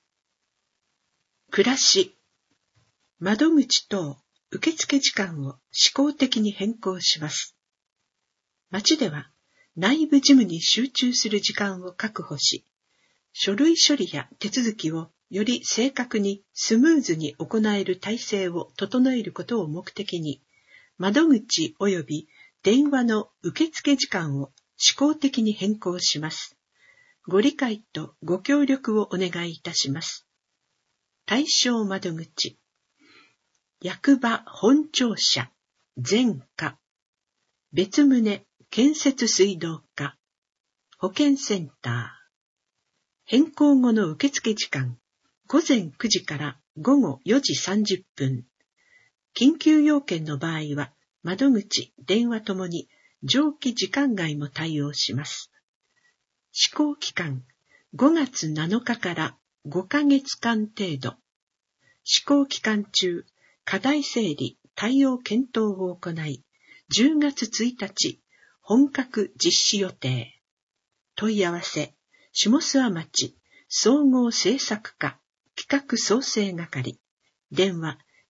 暮らし、窓口等受付時間を試行的に変更します。町では内部事務に集中する時間を確保し、書類処理や手続きをより正確にスムーズに行える体制を整えることを目的に、窓口及び電話の受付時間を試行的に変更します。ご理解とご協力をお願いいたします。対象窓口、役場本庁舎、全課、別棟建設水道課、保健センター。変更後の受付時間、午前9時から午後4時30分。緊急要件の場合は、窓口、電話ともに上記時間外も対応します。施行期間、5月7日から5ヶ月間程度。施行期間中、課題整理、対応検討を行い、10月1日、本格実施予定。問い合わせ、下諏訪町総合政策課企画創生係、電話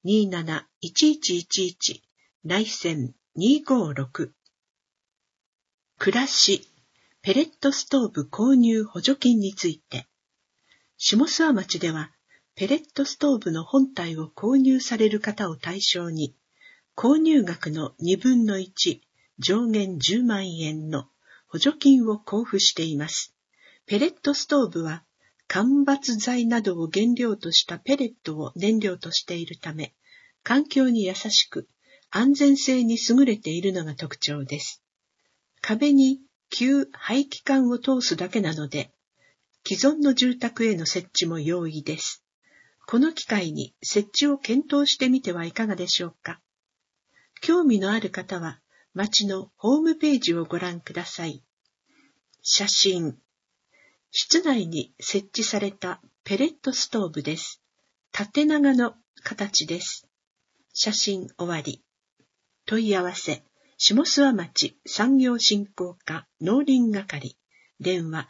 27-1111内線256。暮らし、ペレットストーブ購入補助金について。下諏訪町では、ペレットストーブの本体を購入される方を対象に、購入額の2分の1、上限10万円の補助金を交付しています。ペレットストーブは、間伐材などを原料としたペレットを燃料としているため、環境に優しく、安全性に優れているのが特徴です。壁に旧排気管を通すだけなので、既存の住宅への設置も容易です。この機会に設置を検討してみてはいかがでしょうか。興味のある方は、町のホームページをご覧ください。写真。室内に設置されたペレットストーブです。縦長の形です。写真終わり。問い合わせ、下諏訪町産業振興課農林係、電話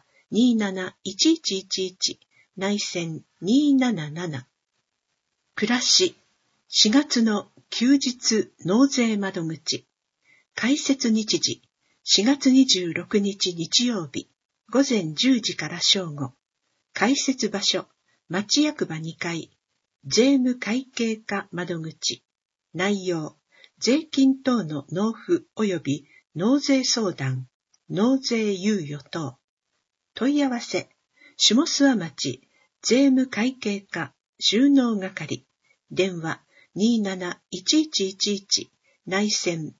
27-1111内線277。暮らし、4月の休日納税窓口、開設日時、4月26日日曜日、午前10時から正午。開設場所、町役場2階、税務会計課窓口。内容、税金等の納付及び納税相談、納税猶予等。問い合わせ、下諏訪町税務会計課収納係、電話27-1111内線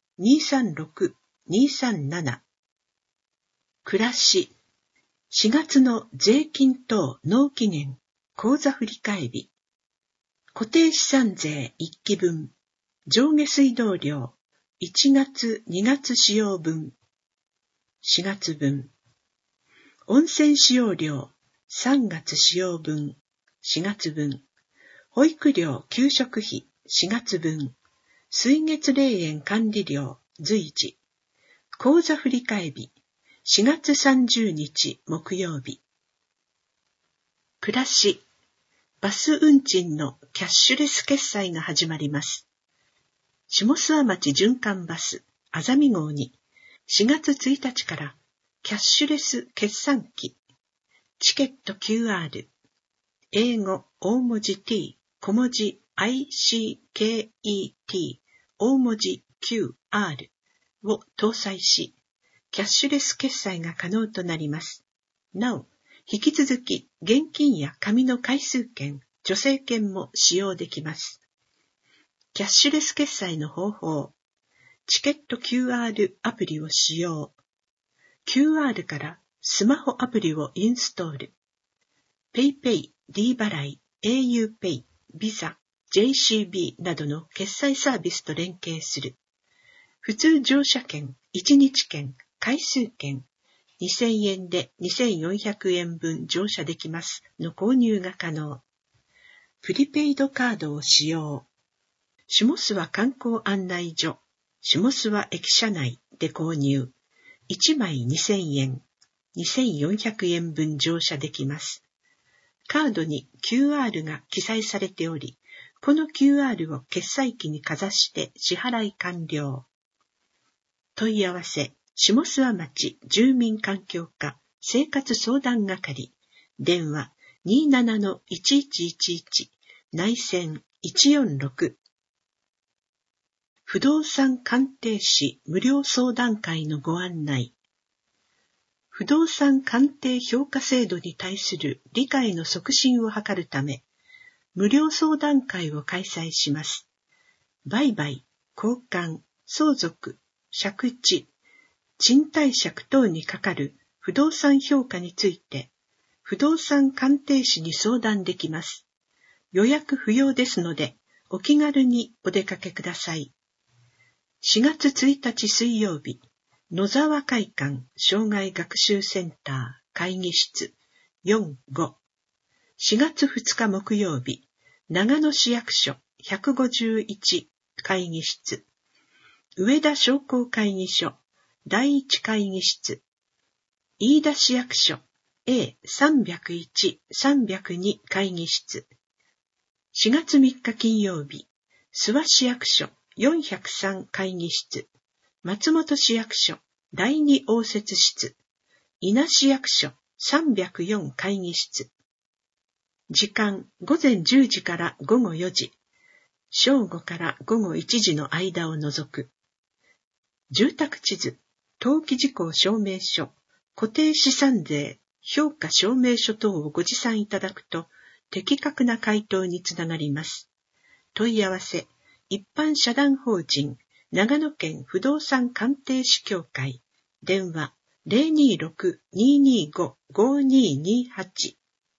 236-237。暮らし、4月の税金等納期限口座振替日、固定資産税1期分、上下水道料1月2月使用分、4月分、温泉使用料3月使用分、4月分、保育料給食費4月分、水月霊園管理料随時、口座振替日4月30日木曜日。暮らし、バス運賃のキャッシュレス決済が始まります。下諏訪町循環バスあざみ号に4月1日からキャッシュレス決算機、チケット QR、英語大文字 T、小文字 ICKET、大文字 QR を搭載し、キャッシュレス決済が可能となります。なお、引き続き現金や紙の回数券、助成券も使用できます。キャッシュレス決済の方法、チケット QR アプリを使用。QR からスマホアプリをインストール。PayPay、D 払い、auPay、Visa、JCB などの決済サービスと連携する。普通乗車券、1日券、回数券、2000円で2400円分乗車できますの購入が可能。プリペイドカードを使用。下諏訪観光案内所、下諏訪駅舎内で購入。1枚2000円、2400円分乗車できます。カードに QR が記載されており、この QR を決済機にかざして支払い完了。問い合わせ、下諏訪町住民環境課生活相談係、電話27-1111内線146。不動産鑑定士無料相談会のご案内。不動産鑑定評価制度に対する理解の促進を図るため、無料相談会を開催します。売買、交換、相続、借地、賃貸借等にかかる不動産評価について、不動産鑑定士に相談できます。予約不要ですので、お気軽にお出かけください。4月1日水曜日、野沢会館障害学習センター会議室4-5。4月2日木曜日、長野市役所151会議室、上田商工会議所第1会議室、飯田市役所 A301、302会議室。4月3日金曜日、 諏訪市役所403会議室、松本市役所第2応接室、伊那市役所304会議室。時間午前10時から午後4時、正午から午後1時の間を除く。住宅地図、登記事項証明書、固定資産税、評価証明書等をご持参いただくと、的確な回答につながります。問い合わせ、一般社団法人、長野県不動産鑑定士協会、電話 026-225-5228。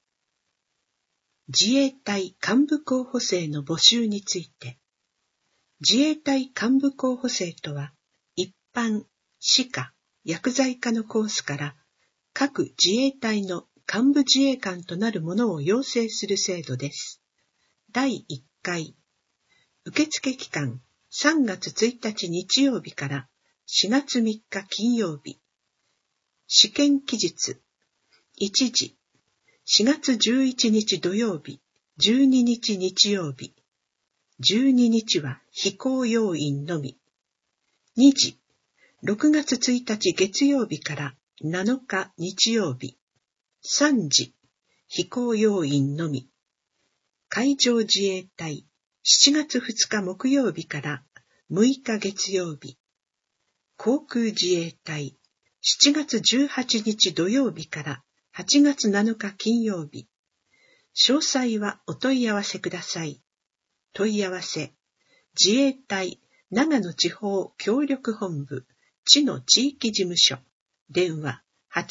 自衛隊幹部候補生の募集について。自衛隊幹部候補生とは、一般、士科、薬剤科のコースから、各自衛隊の幹部自衛官となるものを養成する制度です。第1回。受付期間、3月1日日曜日から4月3日金曜日。試験期日。1時。4月11日土曜日、12日日曜日。12日は非公要員のみ。2時。6月1日月曜日から7日日曜日。3時。非公要員のみ。海上自衛隊。7月2日木曜日から6日月曜日。航空自衛隊。7月18日土曜日から8月7日金曜日。詳細はお問い合わせください。問い合わせ。自衛隊長野地方協力本部知の地域事務所。電話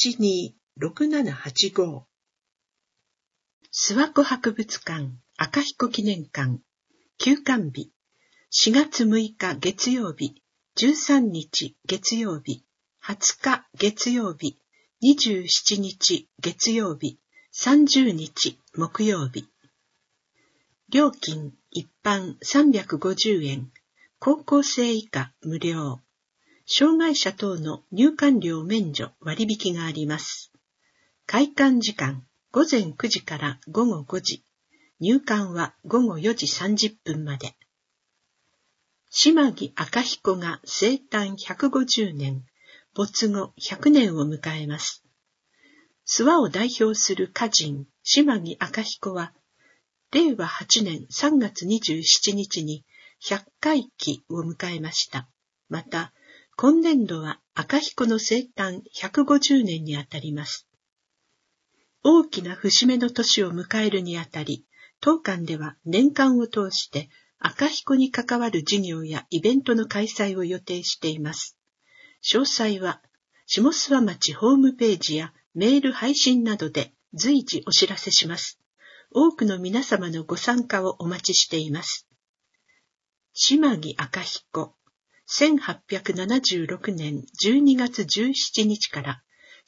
826785。諏訪湖博物館赤彦記念館。休館日。4月6日月曜日、13日月曜日、20日月曜日、27日月曜日、30日木曜日。料金一般350円、高校生以下無料。障害者等の入館料免除割引があります。開館時間午前9時から午後5時。入館は午後4時30分まで。島木赤彦が生誕150年、没後100年を迎えます。諏訪を代表する歌人、島木赤彦は、令和8年3月27日に100回忌を迎えました。また、今年度は赤彦の生誕150年にあたります。大きな節目の年を迎えるにあたり、当館では年間を通して赤彦に関わる事業やイベントの開催を予定しています。詳細は下諏訪町ホームページやメール配信などで随時お知らせします。多くの皆様のご参加をお待ちしています。島木赤彦、1876年12月17日から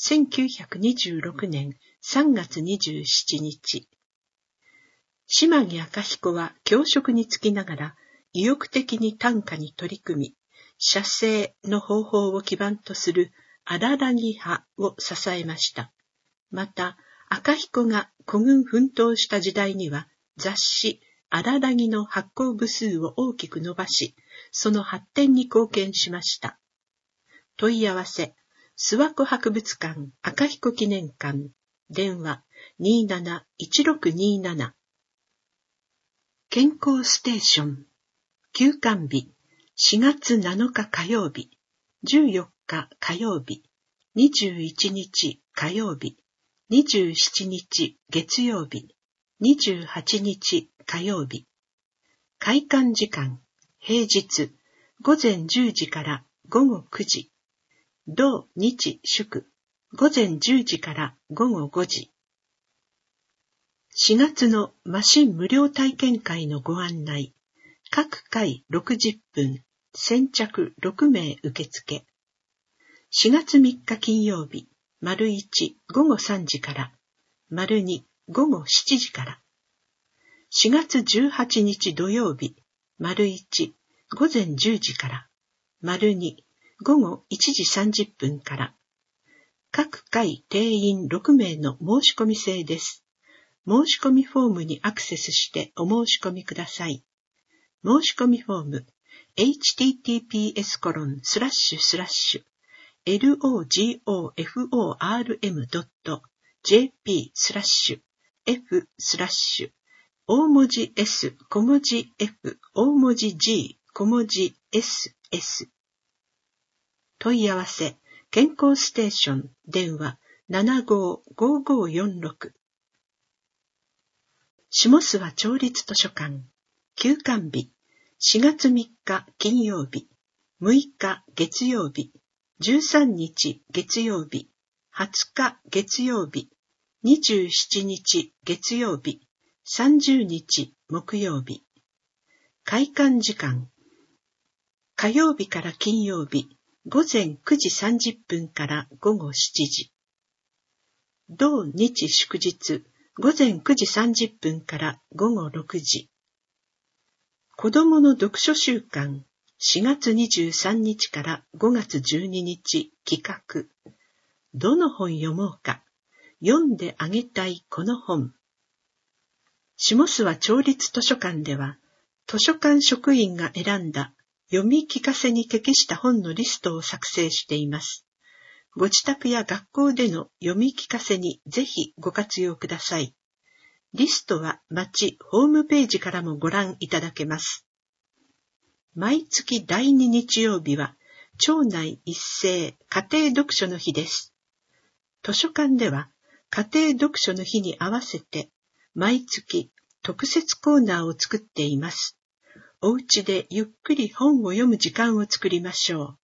1926年3月27日。島木赤彦は教職につきながら意欲的に短歌に取り組み、写生の方法を基盤とする荒らぎ派を支えました。また、赤彦が孤軍奮闘した時代には雑誌荒らぎの発行部数を大きく伸ばし、その発展に貢献しました。問い合わせ、諏訪湖博物館赤彦記念館、電話271627。健康ステーション。休館日。4月7日火曜日。14日火曜日。21日火曜日。27日月曜日。28日火曜日。開館時間。平日。午前10時から午後9時。土日祝。午前10時から午後5時。4月のマシン無料体験会のご案内。各回60分、先着6名受付。4月3日金曜日、丸1午後3時から、丸2午後7時から。4月18日土曜日、丸1午前10時から、丸2午後1時30分から。各回定員6名の申し込み制です。申し込みフォームにアクセスしてお申し込みください。 申し込みフォーム https://logoform.jp/f/ 大文字 S 小文字 F 大文字 G 小文字 SS。 問い合わせ健康ステーション電話 755546。 下諏訪町立図書館休館日4月3日金曜日、6日月曜日、13日月曜日、20日月曜日、27日月曜日、30日木曜日。開館時間火曜日から金曜日午前9時30分から午後7時。同日祝日午前9時30分から午後6時。子どもの読書週間4月23日から5月12日企画。どの本読もうか。読んであげたいこの本。下諏訪町立図書館では、図書館職員が選んだ読み聞かせに適した本のリストを作成しています。ご自宅や学校での読み聞かせにぜひご活用ください。リストは町ホームページからもご覧いただけます。毎月第2日曜日は町内一斉家庭読書の日です。図書館では家庭読書の日に合わせて毎月特設コーナーを作っています。お家でゆっくり本を読む時間を作りましょう。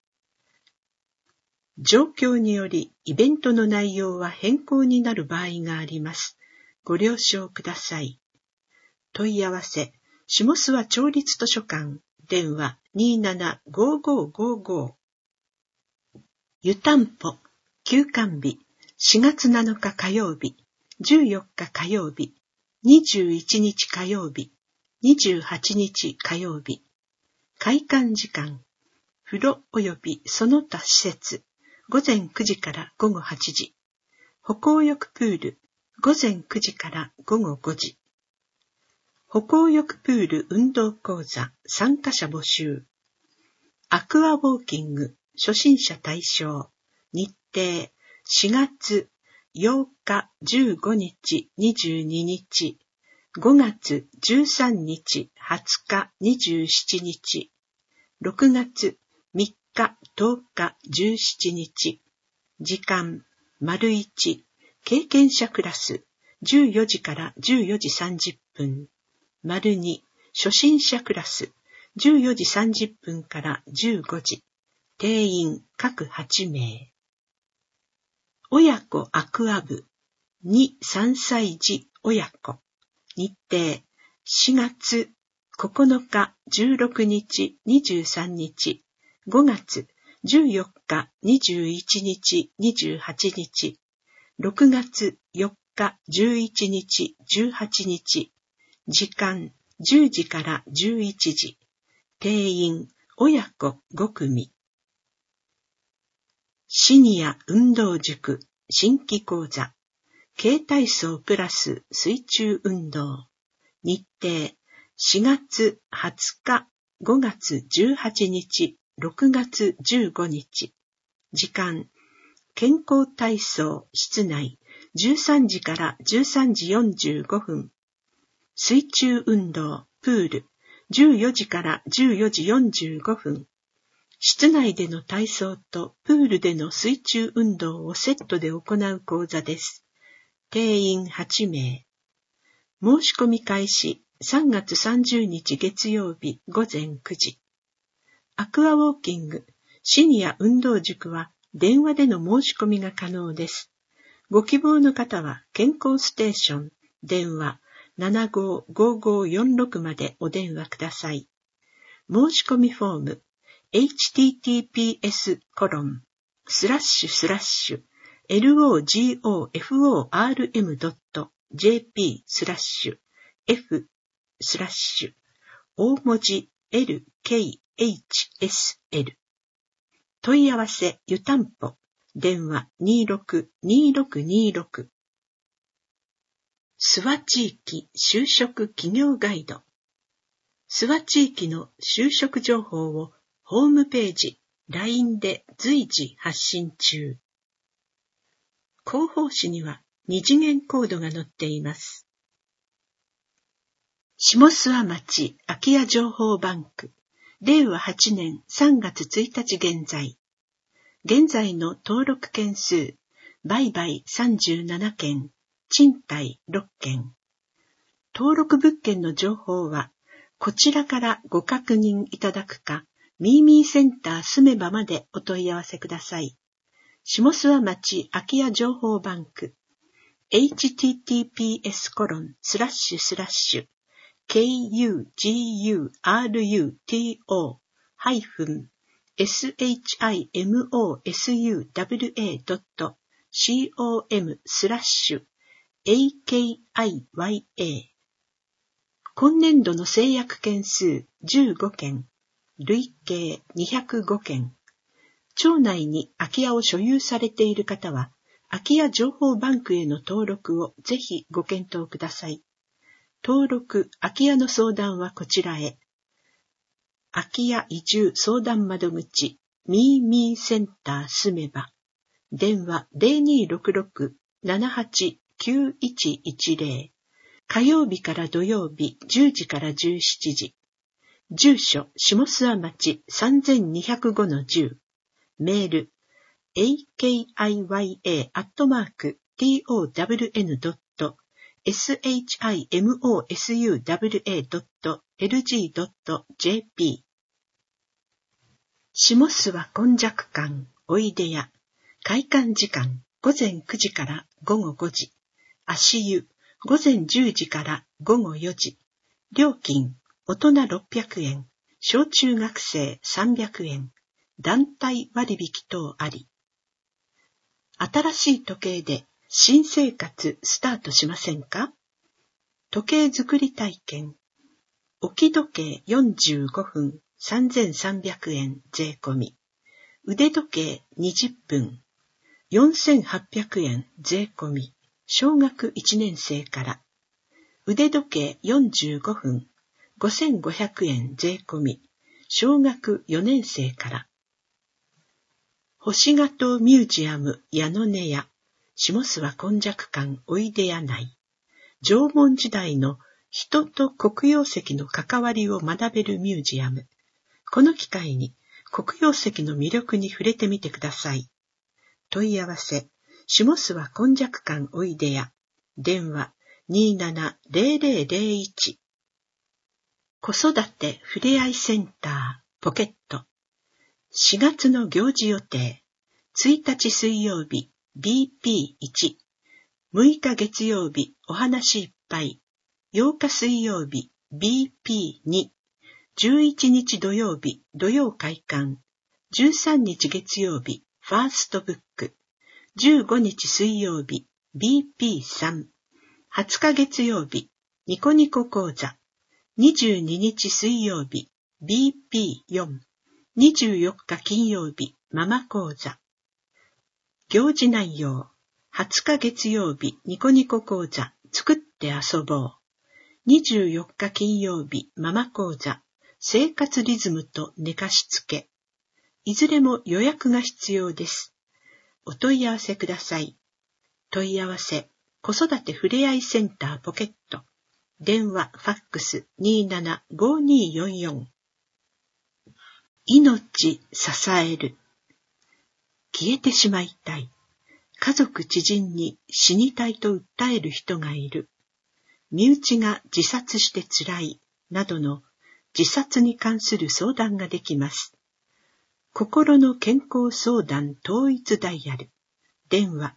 状況によりイベントの内容は変更になる場合があります。ご了承ください。問い合わせ、下諏訪町立図書館、電話 275555。湯たんぽ、休館日、4月7日火曜日、14日火曜日、21日火曜日、28日火曜日。開館時間、風呂及びその他施設、午前9時から午後8時。歩行浴プール、午前9時から午後5時。歩行浴プール運動講座参加者募集。アクアウォーキング初心者対象。日程4月8日15日22日。5月13日20日27日。6月3日10日17日。時間丸1。経験者クラス14時から14時30分。丸2。初心者クラス14時30分から15時。定員各8名。親子アクア部2、3歳児親子。日程4月9日16日23日。5月14日21日28日。6月4日11日18日。時間10時から11時。定員親子5組。シニア運動塾新規講座。軽体操プラス水中運動。日程4月20日、5月18日、6月15日。時間健康体操室内13時から13時45分。水中運動プール14時から14時45分。室内での体操とプールでの水中運動をセットで行う講座です。定員8名。申し込み開始3月30日月曜日午前9時。アクアウォーキングシニア運動塾は電話での申し込みが可能です。ご希望の方は健康ステーション電話 755546 までお電話ください。申し込みフォーム https://logoform.jp/f/ 大文字 LKHSL。 問い合わせ湯たんぽ電話 262626。 諏訪地域就職企業ガイド。 諏訪地域の就職情報をホームページ、LINE で随時発信中。広報誌には2次元コードが載っています。下諏訪町空き家情報バンク、令和8年3月1日現在の登録件数、売買37件、賃貸6件。登録物件の情報は、こちらからご確認いただくか、ミーミーセンター住めばまでお問い合わせください。下諏訪町空き家情報バンク、kugurU-shimosuwa.com/AKIYA。今年度の成約件数15件、累計205件。町内に空き家を所有されている方は、空き家情報バンクへの登録をぜひご検討ください。登録、空き家の相談はこちらへ。空き家移住相談窓口、ミーミーセンター住めば。電話0266-789110。火曜日から土曜日10時から17時。住所、下諏訪町3205-10。メール、akiya.town.shimosuwa.lg.jp。下諏訪今昔館おいでや。開館時間午前9時から午後5時。足湯午前10時から午後4時。料金、大人600円、小中学生300円、団体割引等あり。新しい時計で新生活スタートしませんか？時計作り体験。置き時計45分3300円税込み。腕時計20分4800円税込み。小学1年生から。腕時計45分5500円税込み。小学4年生から。星ヶ島ミュージアム矢野根屋、下諏訪今昔館おいでや内。縄文時代の人と黒曜石の関わりを学べるミュージアム。この機会に黒曜石の魅力に触れてみてください。問い合わせ、下諏訪今昔館おいでや。電話270001。子育てふれあいセンターポケット。4月の行事予定。1日水曜日 BP1。6日月曜日お話いっぱい。8日水曜日 BP2。11日土曜日土曜会館。13日月曜日ファーストブック。15日水曜日 BP3。20日月曜日ニコニコ講座。22日水曜日 BP4。24日金曜日ママ講座。行事内容。20日月曜日ニコニコ講座作って遊ぼう。24日金曜日ママ講座生活リズムと寝かしつけ。いずれも予約が必要です。お問い合わせください。問い合わせ、子育てふれあいセンターポケット。電話、ファックス275244。命支える。消えてしまいたい。家族知人に死にたいと訴える人がいる。身内が自殺してつらい。などの自殺に関する相談ができます。心の健康相談統一ダイヤル。電話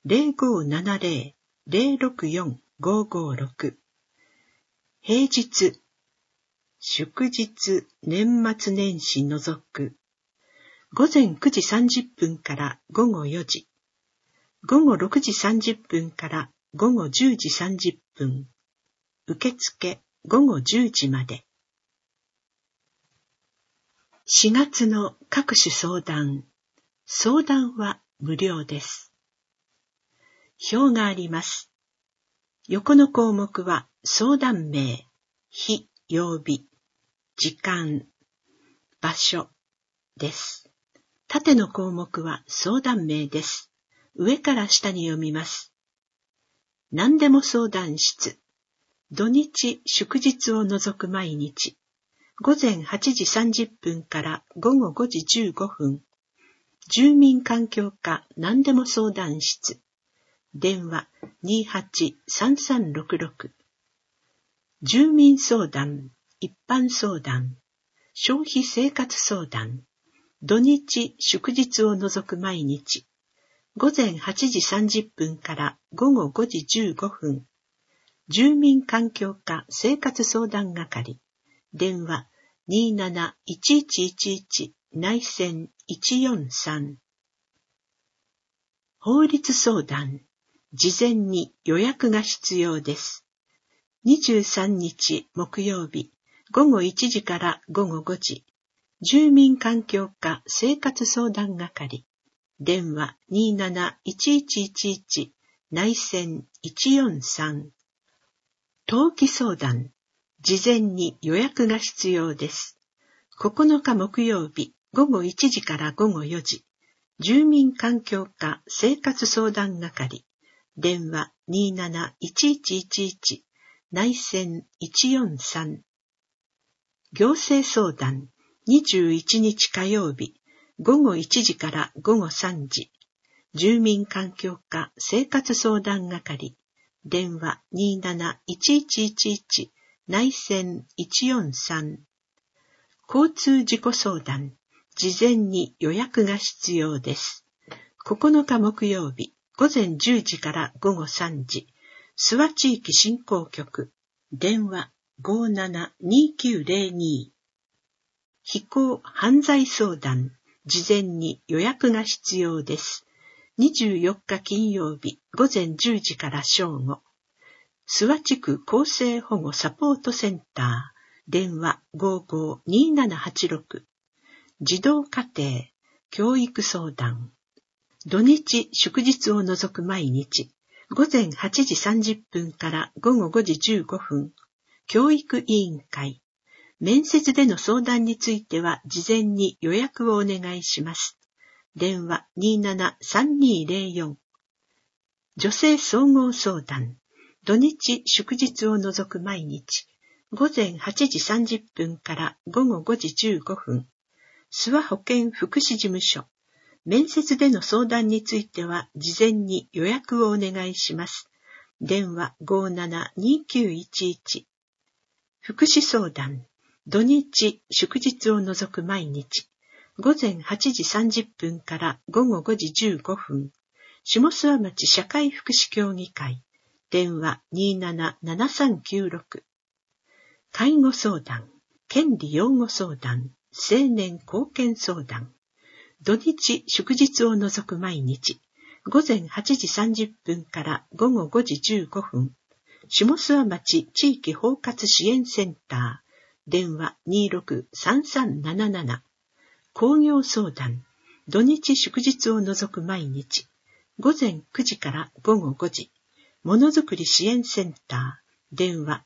0570-064-556。平日、祝日、年末年始除く。午前9時30分から午後4時。午後6時30分から午後10時30分。受付午後10時まで。4月の各種相談。相談は無料です。表があります。横の項目は相談名、日、曜日。 時間、場所です。縦の項目は相談名です。上から下に読みます。何でも相談室。土日祝日を除く毎日。午前8時30分から午後5時15分。住民環境課何でも相談室。電話28-3366。住民相談、一般相談、消費生活相談。土日祝日を除く毎日。午前8時30分から午後5時15分。住民環境課生活相談係。電話27-1111内線143。法律相談。事前に予約が必要です。23日木曜日午後1時から午後5時。住民環境課生活相談係。電話27-1111内線143。登記相談。事前に予約が必要です。9日木曜日午後1時から午後4時。住民環境課生活相談係。電話27-1111内線143。行政相談。21日火曜日午後1時から午後3時。住民環境課生活相談係。電話27-1111内線143。交通事故相談。事前に予約が必要です。9日木曜日午前10時から午後3時。諏訪地域振興局。電話572902。非行犯罪相談。事前に予約が必要です。24日金曜日午前10時から正午。諏訪地区更生保護サポートセンター。電話552786。児童家庭教育相談。土日祝日を除く毎日。午前8時30分から午後5時15分。教育委員会。面接での相談については事前に予約をお願いします。電話27-3204。女性総合相談。土日祝日を除く毎日。午前8時30分から午後5時15分。諏訪保健福祉事務所。面接での相談については事前に予約をお願いします。電話572911。福祉相談。土日祝日を除く毎日。午前8時30分から午後5時15分。下諏訪町社会福祉協議会。電話277396。介護相談。権利擁護相談。青年貢献相談。土日祝日を除く毎日。午前8時30分から午後5時15分。下諏訪町地域包括支援センター。電話263377。工業相談。土日祝日を除く毎日。午前9時から午後5時。ものづくり支援センター。電話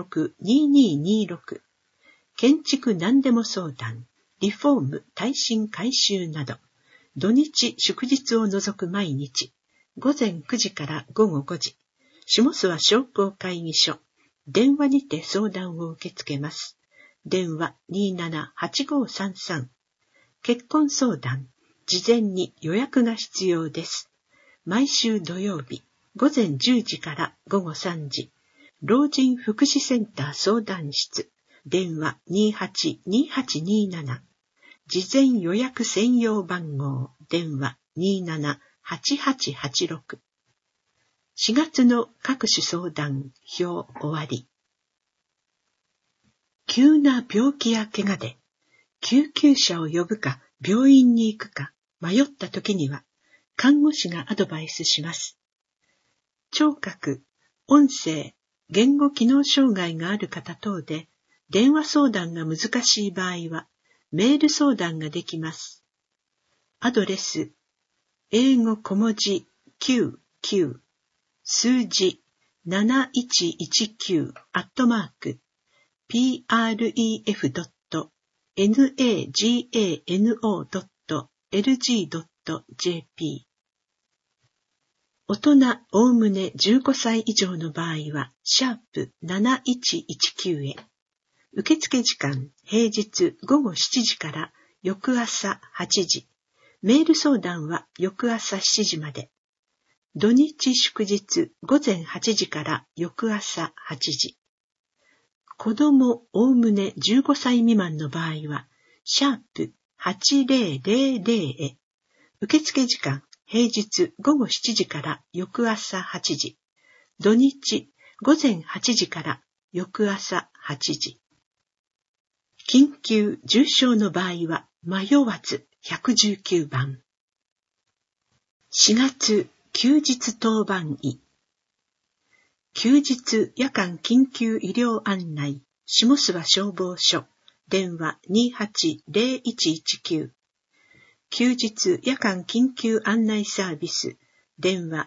262226。建築何でも相談。リフォーム耐震改修など。土日祝日を除く毎日。午前9時から午後5時。下諏訪商工会議所。電話にて相談を受け付けます。電話278533。結婚相談。事前に予約が必要です。毎週土曜日、午前10時から午後3時。老人福祉センター相談室。電話282827。事前予約専用番号。電話278886。4月の各種相談表終わり。急な病気や怪我で救急車を呼ぶか病院に行くか迷った時には看護師がアドバイスします。聴覚、音声、言語機能障害がある方等で電話相談が難しい場合はメール相談ができます。アドレス、英語小文字99、数字7119 pref.nagano.lg.jp。大人おおむね15歳以上の場合は、#7119 へ。受付時間、平日午後7時から翌朝8時。メール相談は翌朝7時まで。土日祝日午前8時から翌朝8時。子供おおむね15歳未満の場合は、#8000 へ。受付時間、平日午後7時から翌朝8時。土日午前8時から翌朝8時。緊急重症の場合は迷わず119番。4月休日当番医。休日夜間緊急医療案内、下諏訪消防署、電話280119。休日夜間緊急案内サービス、電話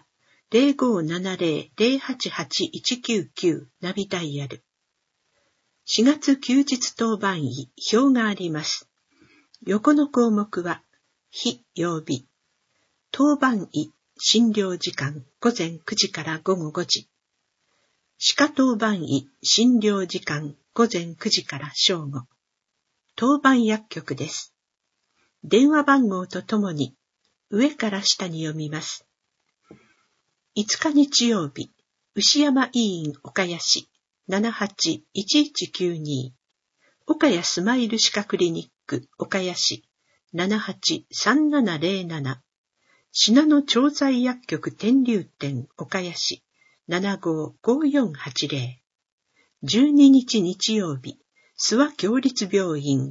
0570-088-199ナビダイヤル。4月休日当番医、表があります。横の項目は、非曜日。当番医、診療時間、午前9時から午後5時。歯科当番医、診療時間、午前9時から正午。当番薬局です。電話番号とともに、上から下に読みます。5日日曜日、牛山医院岡谷市、781192。岡谷スマイル歯科クリニック岡谷市、783707。信濃調剤薬局天竜店岡谷市、755480。12日日曜日、諏訪協立病院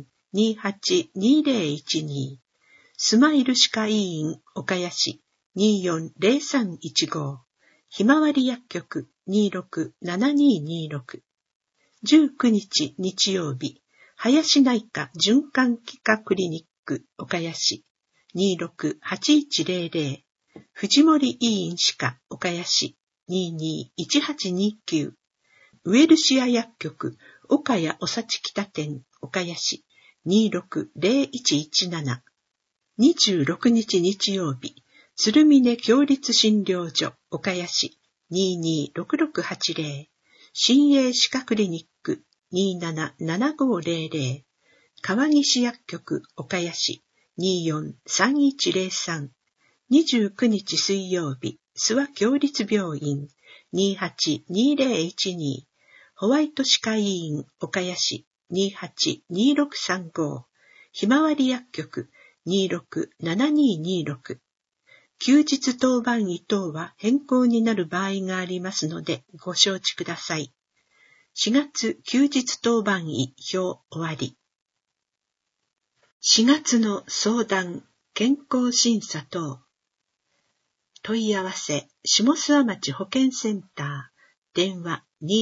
282012。スマイル歯科医院岡谷市240315。ひまわり薬局267226。19日日曜日、林内科循環器科クリニック岡谷市268100。藤森医院歯科岡谷市221829。ウエルシア薬局岡谷おさち北店岡谷市260117。26日日曜日、鶴峰協立診療所岡谷市226680。新栄歯科クリニック277500。川岸薬局岡谷市243103。29日水曜日、諏訪協立病院282012。ホワイト歯科医院岡谷市282635。ひまわり薬局267226。休日当番医等は変更になる場合がありますのでご承知ください。4月休日当番医表終わり。4月の相談、健康審査等。問い合わせ、下諏訪町保健センター、電話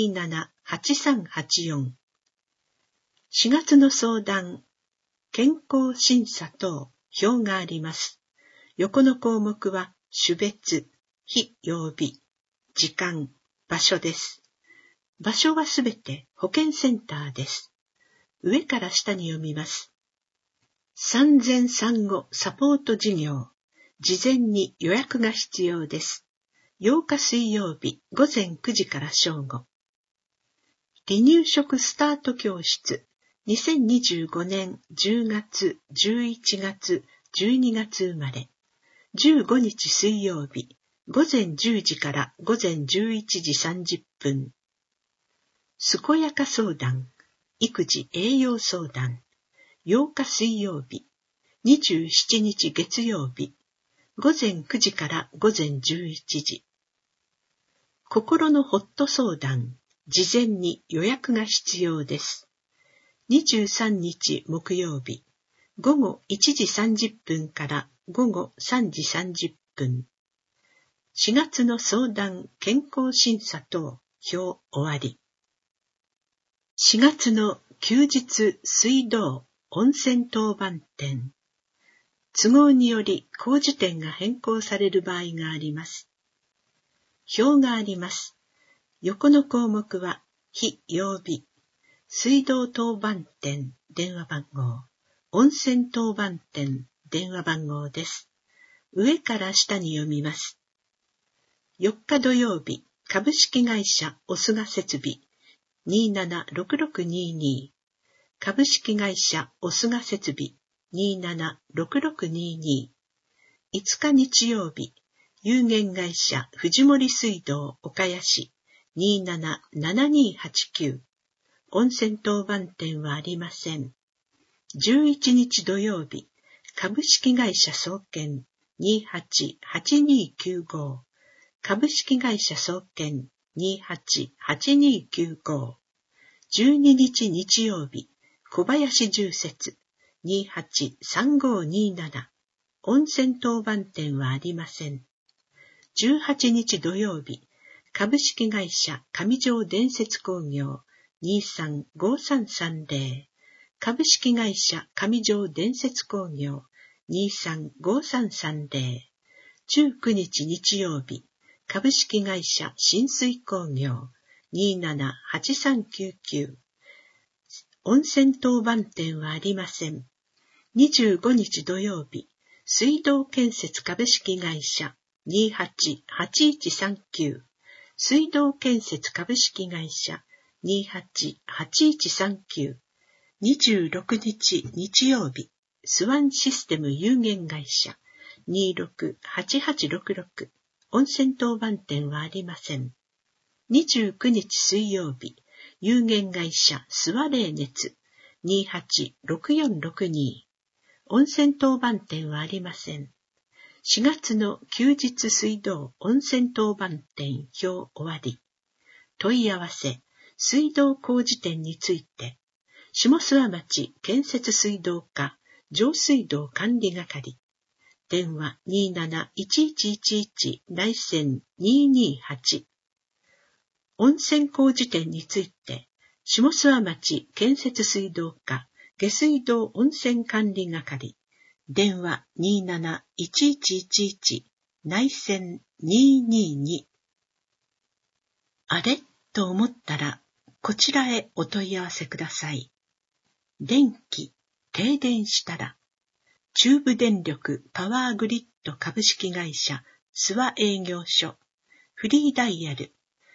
278384。4月の相談、健康審査等、表があります。横の項目は、種別、日曜日、時間、場所です。場所はすべて保健センターです。上から下に読みます。産前産後サポート事業。事前に予約が必要です。8日水曜日午前9時から正午。離乳食スタート教室。2025年10月、11月、12月生まれ。15日水曜日、午前10時から午前11時30分。健やか相談、育児栄養相談。8日水曜日、27日月曜日、午前9時から午前11時。心のホット相談、事前に予約が必要です。23日木曜日、午後1時30分から午後3時30分。4月の相談健康審査等表終わり。4月の休日水道温泉当番店。都合により工事店が変更される場合があります。表があります。横の項目は非曜日。 水道当番店電話番号、温泉当番店電話番号です。上から下に読みます。4日土曜日、株式会社オスガ設備276622、株式会社オスガ設備276622、5日日曜日、有限会社藤森水道岡谷市277289、温泉当番店はありません。11日土曜日、株式会社総研288295、株式会社総研288295、12日日曜日、小林住設283527、温泉当番店はありません。18日土曜日、株式会社上条伝説工業235330、株式会社上条伝説工業235330、19日日曜日、株式会社浸水工業278399、温泉当番店はありません。25日土曜日、水道建設株式会社288139、水道建設株式会社288139、26日日曜日、スワンシステム有限会社268866、温泉当番店はありません。29日水曜日、有限会社スワレー熱286462、温泉当番店はありません。4月の休日水道温泉当番店表終わり。問い合わせ、水道工事店について、下諏訪町建設水道課上水道管理係、電話271111内線228。温泉工事店について、下諏訪町建設水道課下水道温泉管理係、電話271111内線222。あれと思ったら、こちらへお問い合わせください。電気、停電したら、中部電力パワーグリッド株式会社諏訪営業所、フリーダイヤル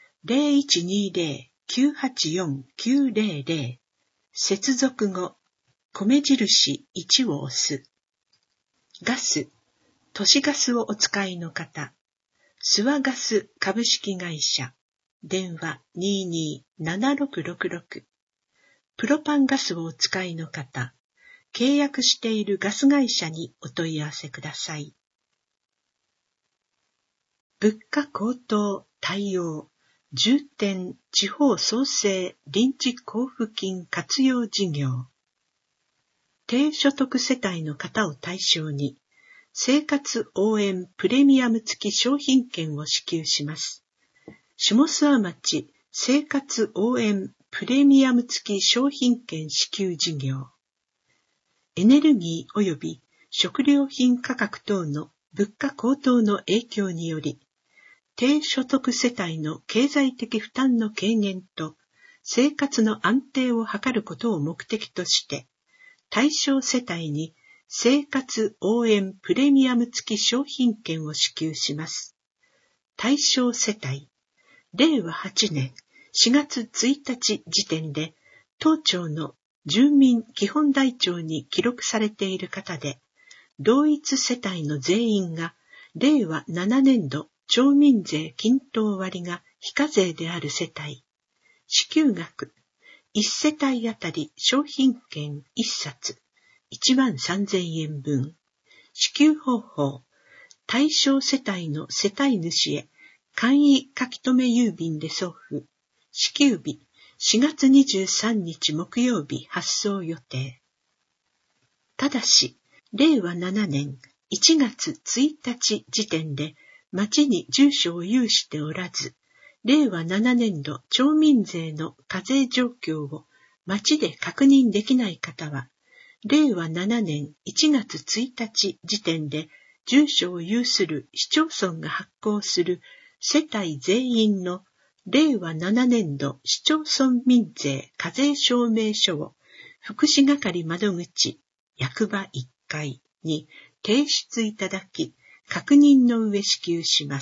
0120-984-900、接続後、米印1を押す。ガス、都市ガスをお使いの方、諏訪ガス株式会社、電話227666。プロパンガスをお使いの方、契約しているガス会社にお問い合わせください。物価高騰対応、重点地方創生臨時交付金活用事業。低所得世帯の方を対象に、生活応援プレミアム付き商品券を支給します。下諏訪町生活応援プレミアム付き商品券支給事業。エネルギー及び食料品価格等の物価高騰の影響により、低所得世帯の経済的負担の軽減と生活の安定を図ることを目的として、対象世帯に生活応援プレミアム付き商品券を支給します。対象世帯、令和8年4月1日時点で、当町の住民基本台帳に記録されている方で、同一世帯の全員が令和7年度町民税均等割が非課税である世帯、支給額、1世帯あたり商品券1冊13,000円分。支給方法、対象世帯の世帯主へ簡易書留郵便で送付。支給日、4月23日木曜日発送予定。ただし、令和7年1月1日時点で町に住所を有しておらず、令和7年度町民税の課税状況を町で確認できない方は、令和7年1月1日時点で住所を有する市町村が発行する世帯全員の令和7年度市町村民税課税証明書を福祉係窓口役場1階に提出いただき、確認の上支給します。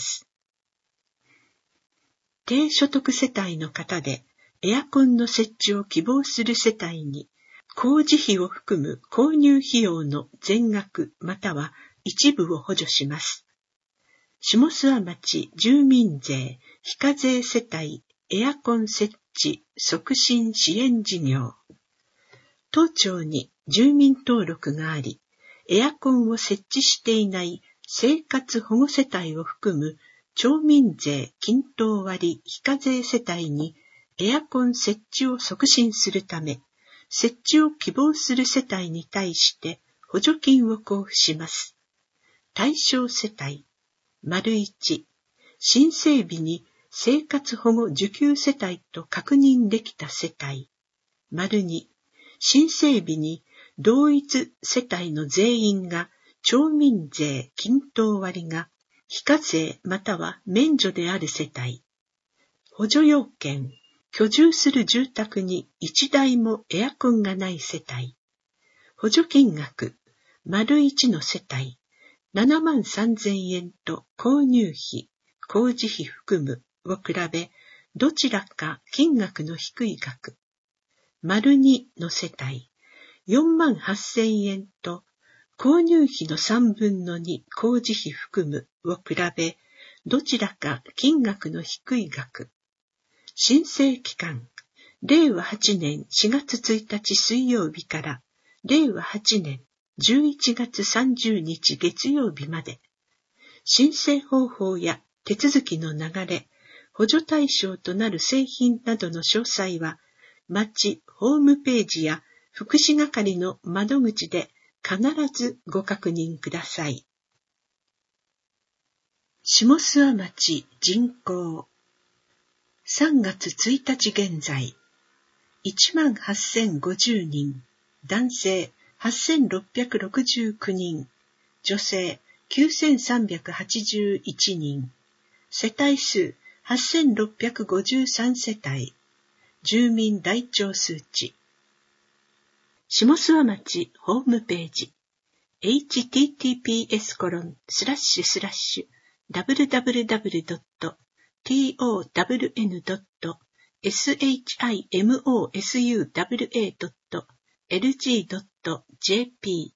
低所得世帯の方でエアコンの設置を希望する世帯に、工事費を含む購入費用の全額または一部を補助します。下諏訪町住民税非課税世帯エアコン設置促進支援事業。当庁に住民登録があり、エアコンを設置していない生活保護世帯を含む町民税均等割非課税世帯にエアコン設置を促進するため、設置を希望する世帯に対して補助金を交付します。対象世帯、1、申請日に生活保護受給世帯と確認できた世帯、2、申請日に同一世帯の全員が町民税均等割が非課税または免除である世帯、補助要件、居住する住宅に1台もエアコンがない世帯、補助金額、1の世帯、73,000円と購入費、工事費含むを比べ、どちらか金額の低い額、2の世帯、48,000円と購入費の3分の2工事費含むを比べ、どちらか金額の低い額。申請期間、令和8年4月1日水曜日から令和8年11月30日月曜日まで。申請方法や手続きの流れ、補助対象となる製品などの詳細は、町ホームページや福祉係の窓口で必ずご確認ください。下諏訪町人口3月1日現在 18,050 人、男性8,669人、女性9,381人、世帯数8,653世帯、住民台帳数値。下諏訪町ホームページ https://www.townsuwa.lg.jp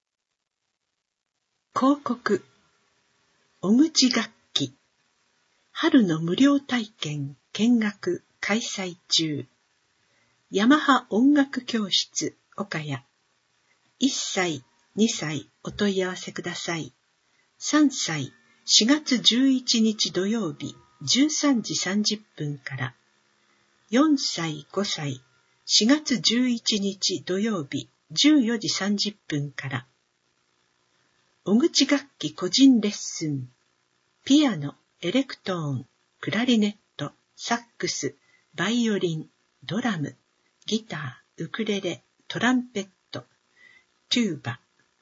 広告お口楽器春の無料体験見学開催中ヤマハ音楽教室岡谷1歳2歳お問い合わせください。3歳4月11日土曜日13時30分から4歳5歳4月11日土曜日14時30分からお口楽器個人レッスンピアノ、エレクトーン、クラリネット、サックス、バイオリン、ドラム、ギター、ウクレレ、トランペット、チューバ。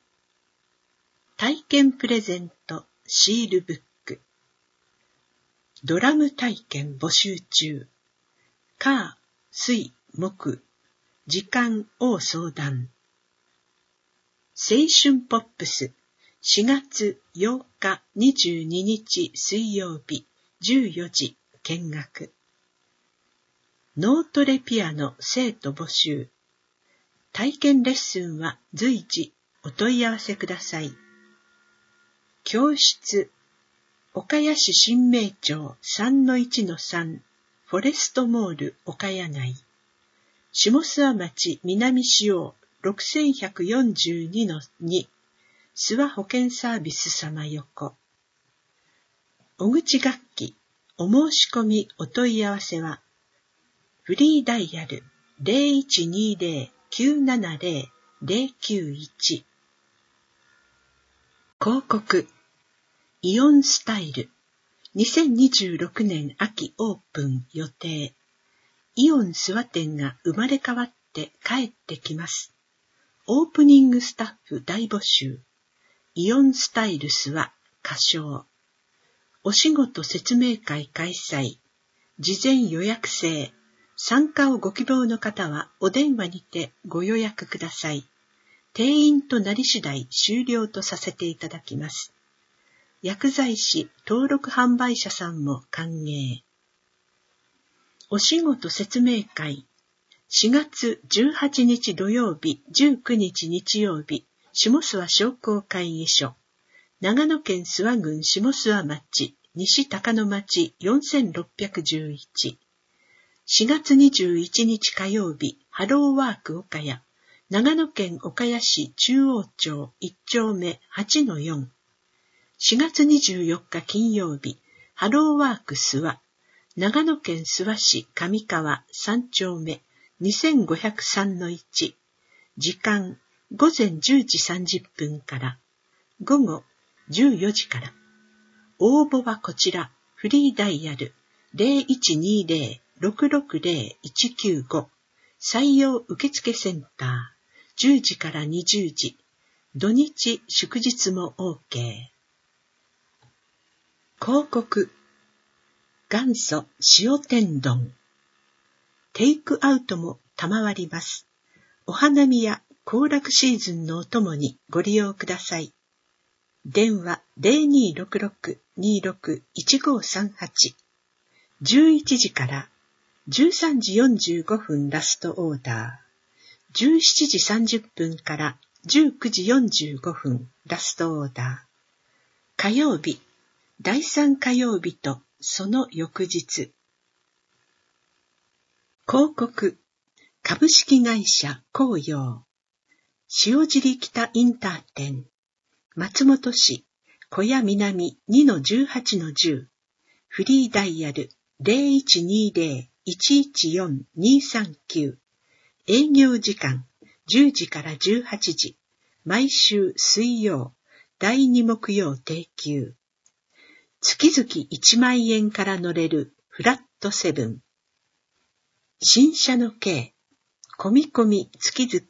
体験プレゼント、シールブック。ドラム体験募集中。火、水、木。時間を相談。青春ポップス。4月8日22日水曜日14時見学。脳トレピアノ生徒募集。体験レッスンは随時お問い合わせください。教室岡谷市新名町 3-1-3 フォレストモール岡谷内下諏訪町南市央 6142-2 諏訪保健サービス様横。お口楽器、お申し込みお問い合わせは、フリーダイヤル 0120-970-091。広告、イオンスタイル、2026年秋オープン予定。イオン諏訪店が生まれ変わって帰ってきます。オープニングスタッフ大募集。イオンスタイルスは歌唱。お仕事説明会開催。 事前予約制。参加をご希望の方はお電話にてご予約ください。定員となり次第終了とさせていただきます。薬剤師登録販売者さんも歓迎。お仕事説明会。4月18日土曜日、19日日曜日、下諏訪商工会議所。長野県諏訪郡下諏訪町、西高野町4611。4月21日火曜日、ハローワーク岡谷。長野県岡谷市中央町1丁目 8-4。4月24日金曜日、ハローワーク諏訪。長野県諏訪市上川3丁目 2503-1。時間、午前10時30分から午後14時から。応募はこちら、フリーダイヤル 0120-660-195。採用受付センター、10時から20時。土日祝日も OK。広告。元祖塩天丼。テイクアウトも賜ります。お花見や行楽シーズンのお供にご利用ください。電話 0266-26-1538。11時から13時45分ラストオーダー。17時30分から19時45分ラストオーダー。火曜日、第3火曜日とその翌日。広告。株式会社紅葉。塩尻北インター店。松本市小屋南 2-18-10。フリーダイヤル 0120-114-239。営業時間10時から18時。毎週水曜、第2木曜定休。月々1万円から乗れるフラットセブン。新車の軽、込み込み月々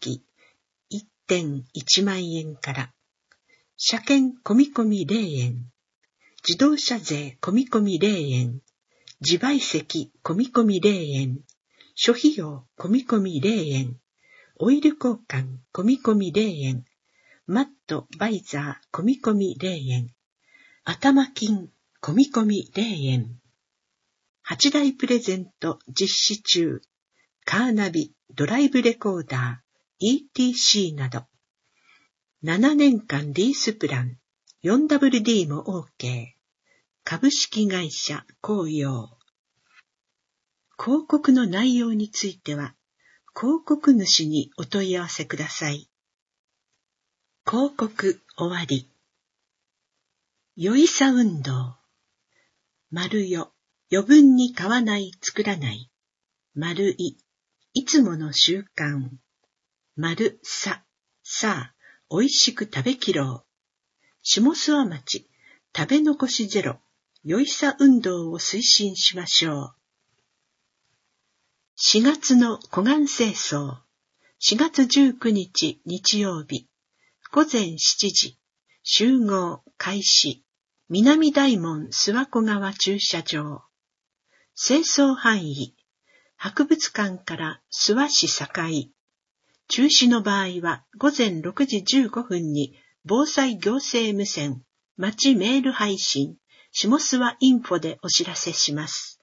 1.1 万円から。車検込み込み0円。自動車税込み込み0円。自賠責込み込み0円。諸費用込み込み0円。オイル交換込み込み0円。マットバイザー込み込み0円。頭金込み込み0円。8台プレゼント実施中。カーナビ、ドライブレコーダー、ETC など。7年間リースプラン、4WD も OK。株式会社紅葉。広告の内容については、広告主にお問い合わせください。広告終わり。よいさ運動。丸よ、余分に買わない作らない。丸い、いつもの習慣。丸さ、さあ、おいしく食べきろう。下諏訪町、食べ残しゼロ、よいさ運動を推進しましょう。4月の湖岸清掃。4月19日日曜日、午前7時、集合開始。南大門諏訪湖川駐車場。清掃範囲。博物館から諏訪市堺。中止の場合は午前6時15分に防災行政無線、町メール配信、下諏訪インフォでお知らせします。